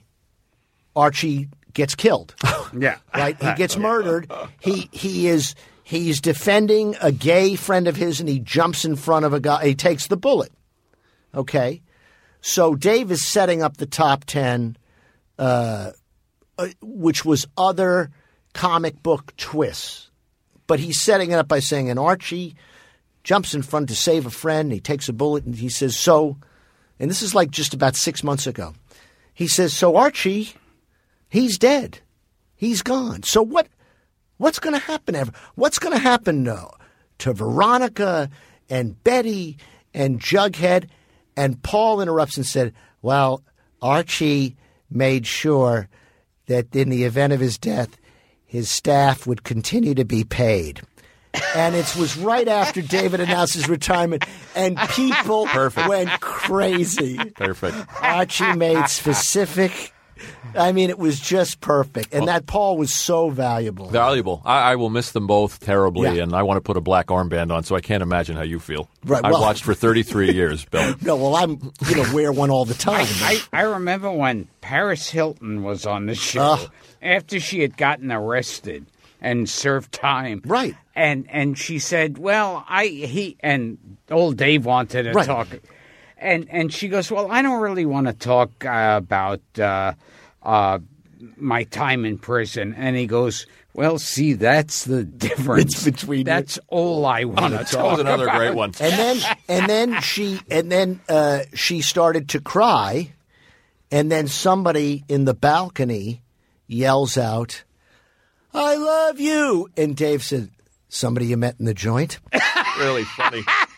Archie gets killed. Yeah, right. He gets murdered. He he is he's defending a gay friend of his, and he jumps in front of a guy. He takes the bullet. Okay, so Dave is setting up the top ten, uh, uh, which was other comic book twists. But he's setting it up by saying, and Archie jumps in front to save a friend. He takes a bullet and he says, so, and this is like just about six months ago. He says, so Archie, he's dead. He's gone. So what? What's going to happen? Ever? What's going to happen uh, to Veronica and Betty and Jughead? And Paul interrupts and said, well, Archie made sure that in the event of his death, his staff would continue to be paid. And it was right after David announced his retirement, and people Perfect. went crazy. Perfect. Archie made specific. I mean, it was just perfect. And that Paul was so valuable. Valuable. I, I will miss them both terribly, Yeah. and I want to put a black armband on, so I can't imagine how you feel. Right, I well- watched for thirty-three years, Bill. No, well, I'm, you know, wear one all the time. I, I remember when Paris Hilton was on the show Ugh. after she had gotten arrested and served time. Right. And and she said, well, I he and old Dave wanted to Right. talk. And and she goes, well, I don't really want to talk uh, about uh, uh, my time in prison. And he goes, well, see, that's the difference It's between you- That's all I want to That talk was another about. great one. And then, and then she, and then uh, she started to cry, and then somebody in the balcony yells out, "I love you!" And Dave said, "Somebody you met in the joint?" Really funny.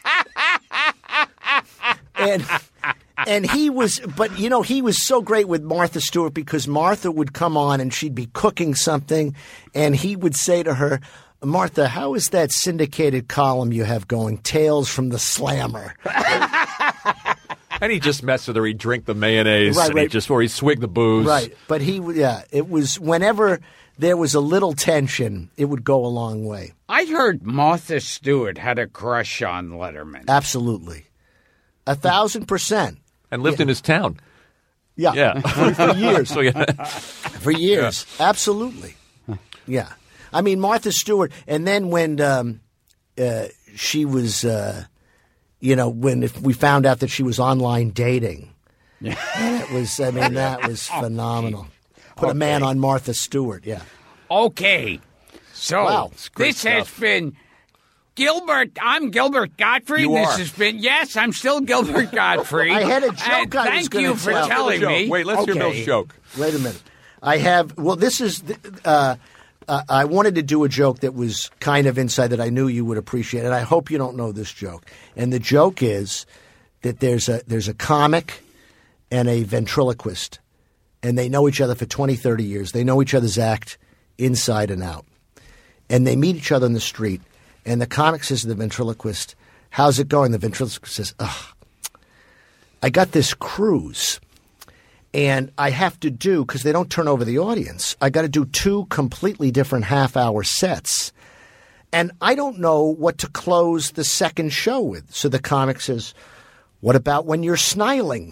And and he was, but you know, he was so great with Martha Stewart because Martha would come on and she'd be cooking something, and he would say to her, "Martha, how is that syndicated column you have going, Tales from the Slammer?" And he just messed with her. He'd drink the mayonnaise, Right, and he right. just, or he'd swig the booze. Right, but he, yeah, it was whenever there was a little tension, it would go a long way. I heard Martha Stewart had a crush on Letterman. Absolutely, a thousand percent. And lived in his town. Yeah, Yeah. for, for years, So, yeah. for years, absolutely. Yeah, I mean Martha Stewart, and then when um, uh, she was, uh, you know, when if we found out that she was online dating, and it was, I mean, that was phenomenal. Put a man on Martha Stewart, yeah. Okay, so Wow, it's great this has stuff. been Gilbert. I'm Gilbert Gottfried. You this are. has been yes, I'm still Gilbert Gottfried. I had a joke And I was thank gonna you for tell. telling Joke. me. Wait, let's hear Okay. Bill's joke. Wait a minute. I have, well, this is, the- uh, uh, I wanted to do a joke that was kind of inside that I knew you would appreciate, and I hope you don't know this joke. And the joke is that there's a there's a comic and a ventriloquist, and they know each other for twenty, thirty years. They know each other's act inside and out. And they meet each other in the street, and the comic says to the ventriloquist, "How's it going?" The ventriloquist says, "Ugh, I got this cruise. And I have to do, because they don't turn over the audience, I got to do two completely different half-hour sets. And I don't know what to close the second show with." So the comic says, "What about when you're sniling?"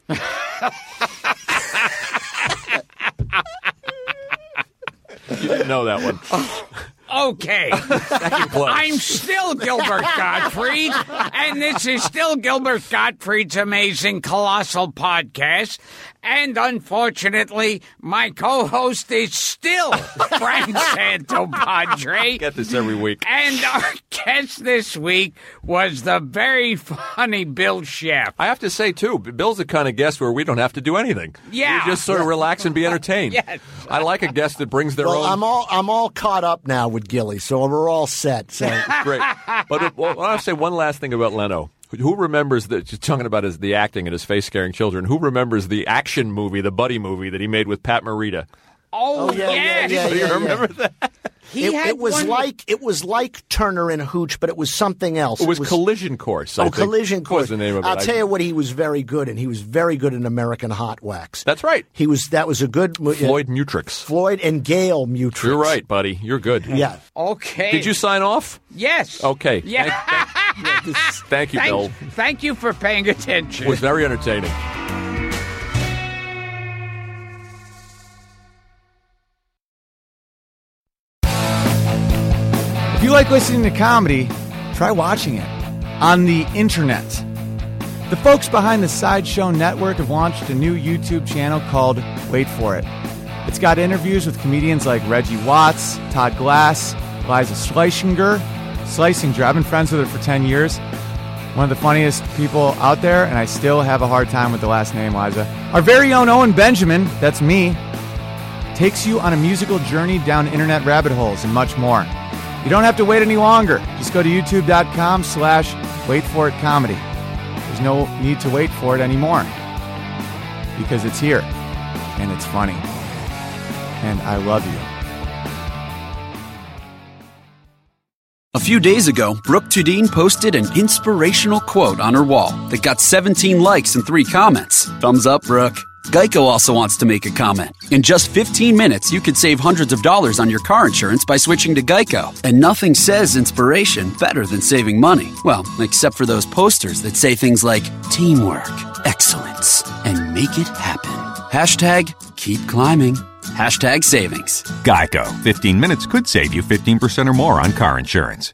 You didn't know that one. Okay. I'm still Gilbert Gottfried, and this is still Gilbert Gottfried's Amazing Colossal Podcast. And unfortunately, my co-host is still Frank Santopadre. Get this every week. And our guest this week was the very funny Bill Sheff. I have to say, too, Bill's the kind of guest where we don't have to do anything. Yeah. We just sort of relax and be entertained. Yes. I like a guest that brings their Well, own. I'm all I'm all caught up now with Gilly, so we're all set. So Great. But uh, well, I'll say one last thing about Leno. Who remembers the, just talking about his, the acting and his face scaring children, who remembers the action movie, the buddy movie that he made with Pat Morita? Oh, yeah, yes. yeah, yeah, Do you yeah, remember yeah. that? He It, had it was one- like it was like Turner and Hooch, but it was something else. It was, Collision Course. I Oh, think, Collision Course. was the name of it. I'll I- tell you what he was very good in. He was very good in American Hot Wax. That's right. He was. That was a good mo- Floyd Mutrix. Floyd and Gail Mutrix. You're right, buddy. You're good. Yeah. Okay. Did you sign off? Yes. Okay. Yeah. Thank, thank you, Bill. Thank, thank you for paying attention. It was very entertaining. If you like listening to comedy, try watching it on the internet. The folks behind the Sideshow Network have launched a new YouTube channel called Wait For It. It's got interviews with comedians like Reggie Watts, Todd Glass, Liza Schlesinger. Schlesinger, I've been friends with her for ten years. One of the funniest people out there, and I still have a hard time with the last name, Liza. Our very own Owen Benjamin, that's me, takes you on a musical journey down internet rabbit holes and much more. You don't have to wait any longer. Just go to youtube.com slash wait for it comedy. There's no need to wait for it anymore because it's here and it's funny. And I love you. A few days ago, Brooke Tudine posted an inspirational quote on her wall that got seventeen likes and three comments. Thumbs up, Brooke. Geico also wants to make a comment. In just fifteen minutes, you could save hundreds of dollars on your car insurance by switching to Geico. And nothing says inspiration better than saving money. Well, except for those posters that say things like teamwork, excellence, and make it happen. Hashtag keep climbing. Hashtag savings. Geico. fifteen minutes could save you fifteen percent or more on car insurance.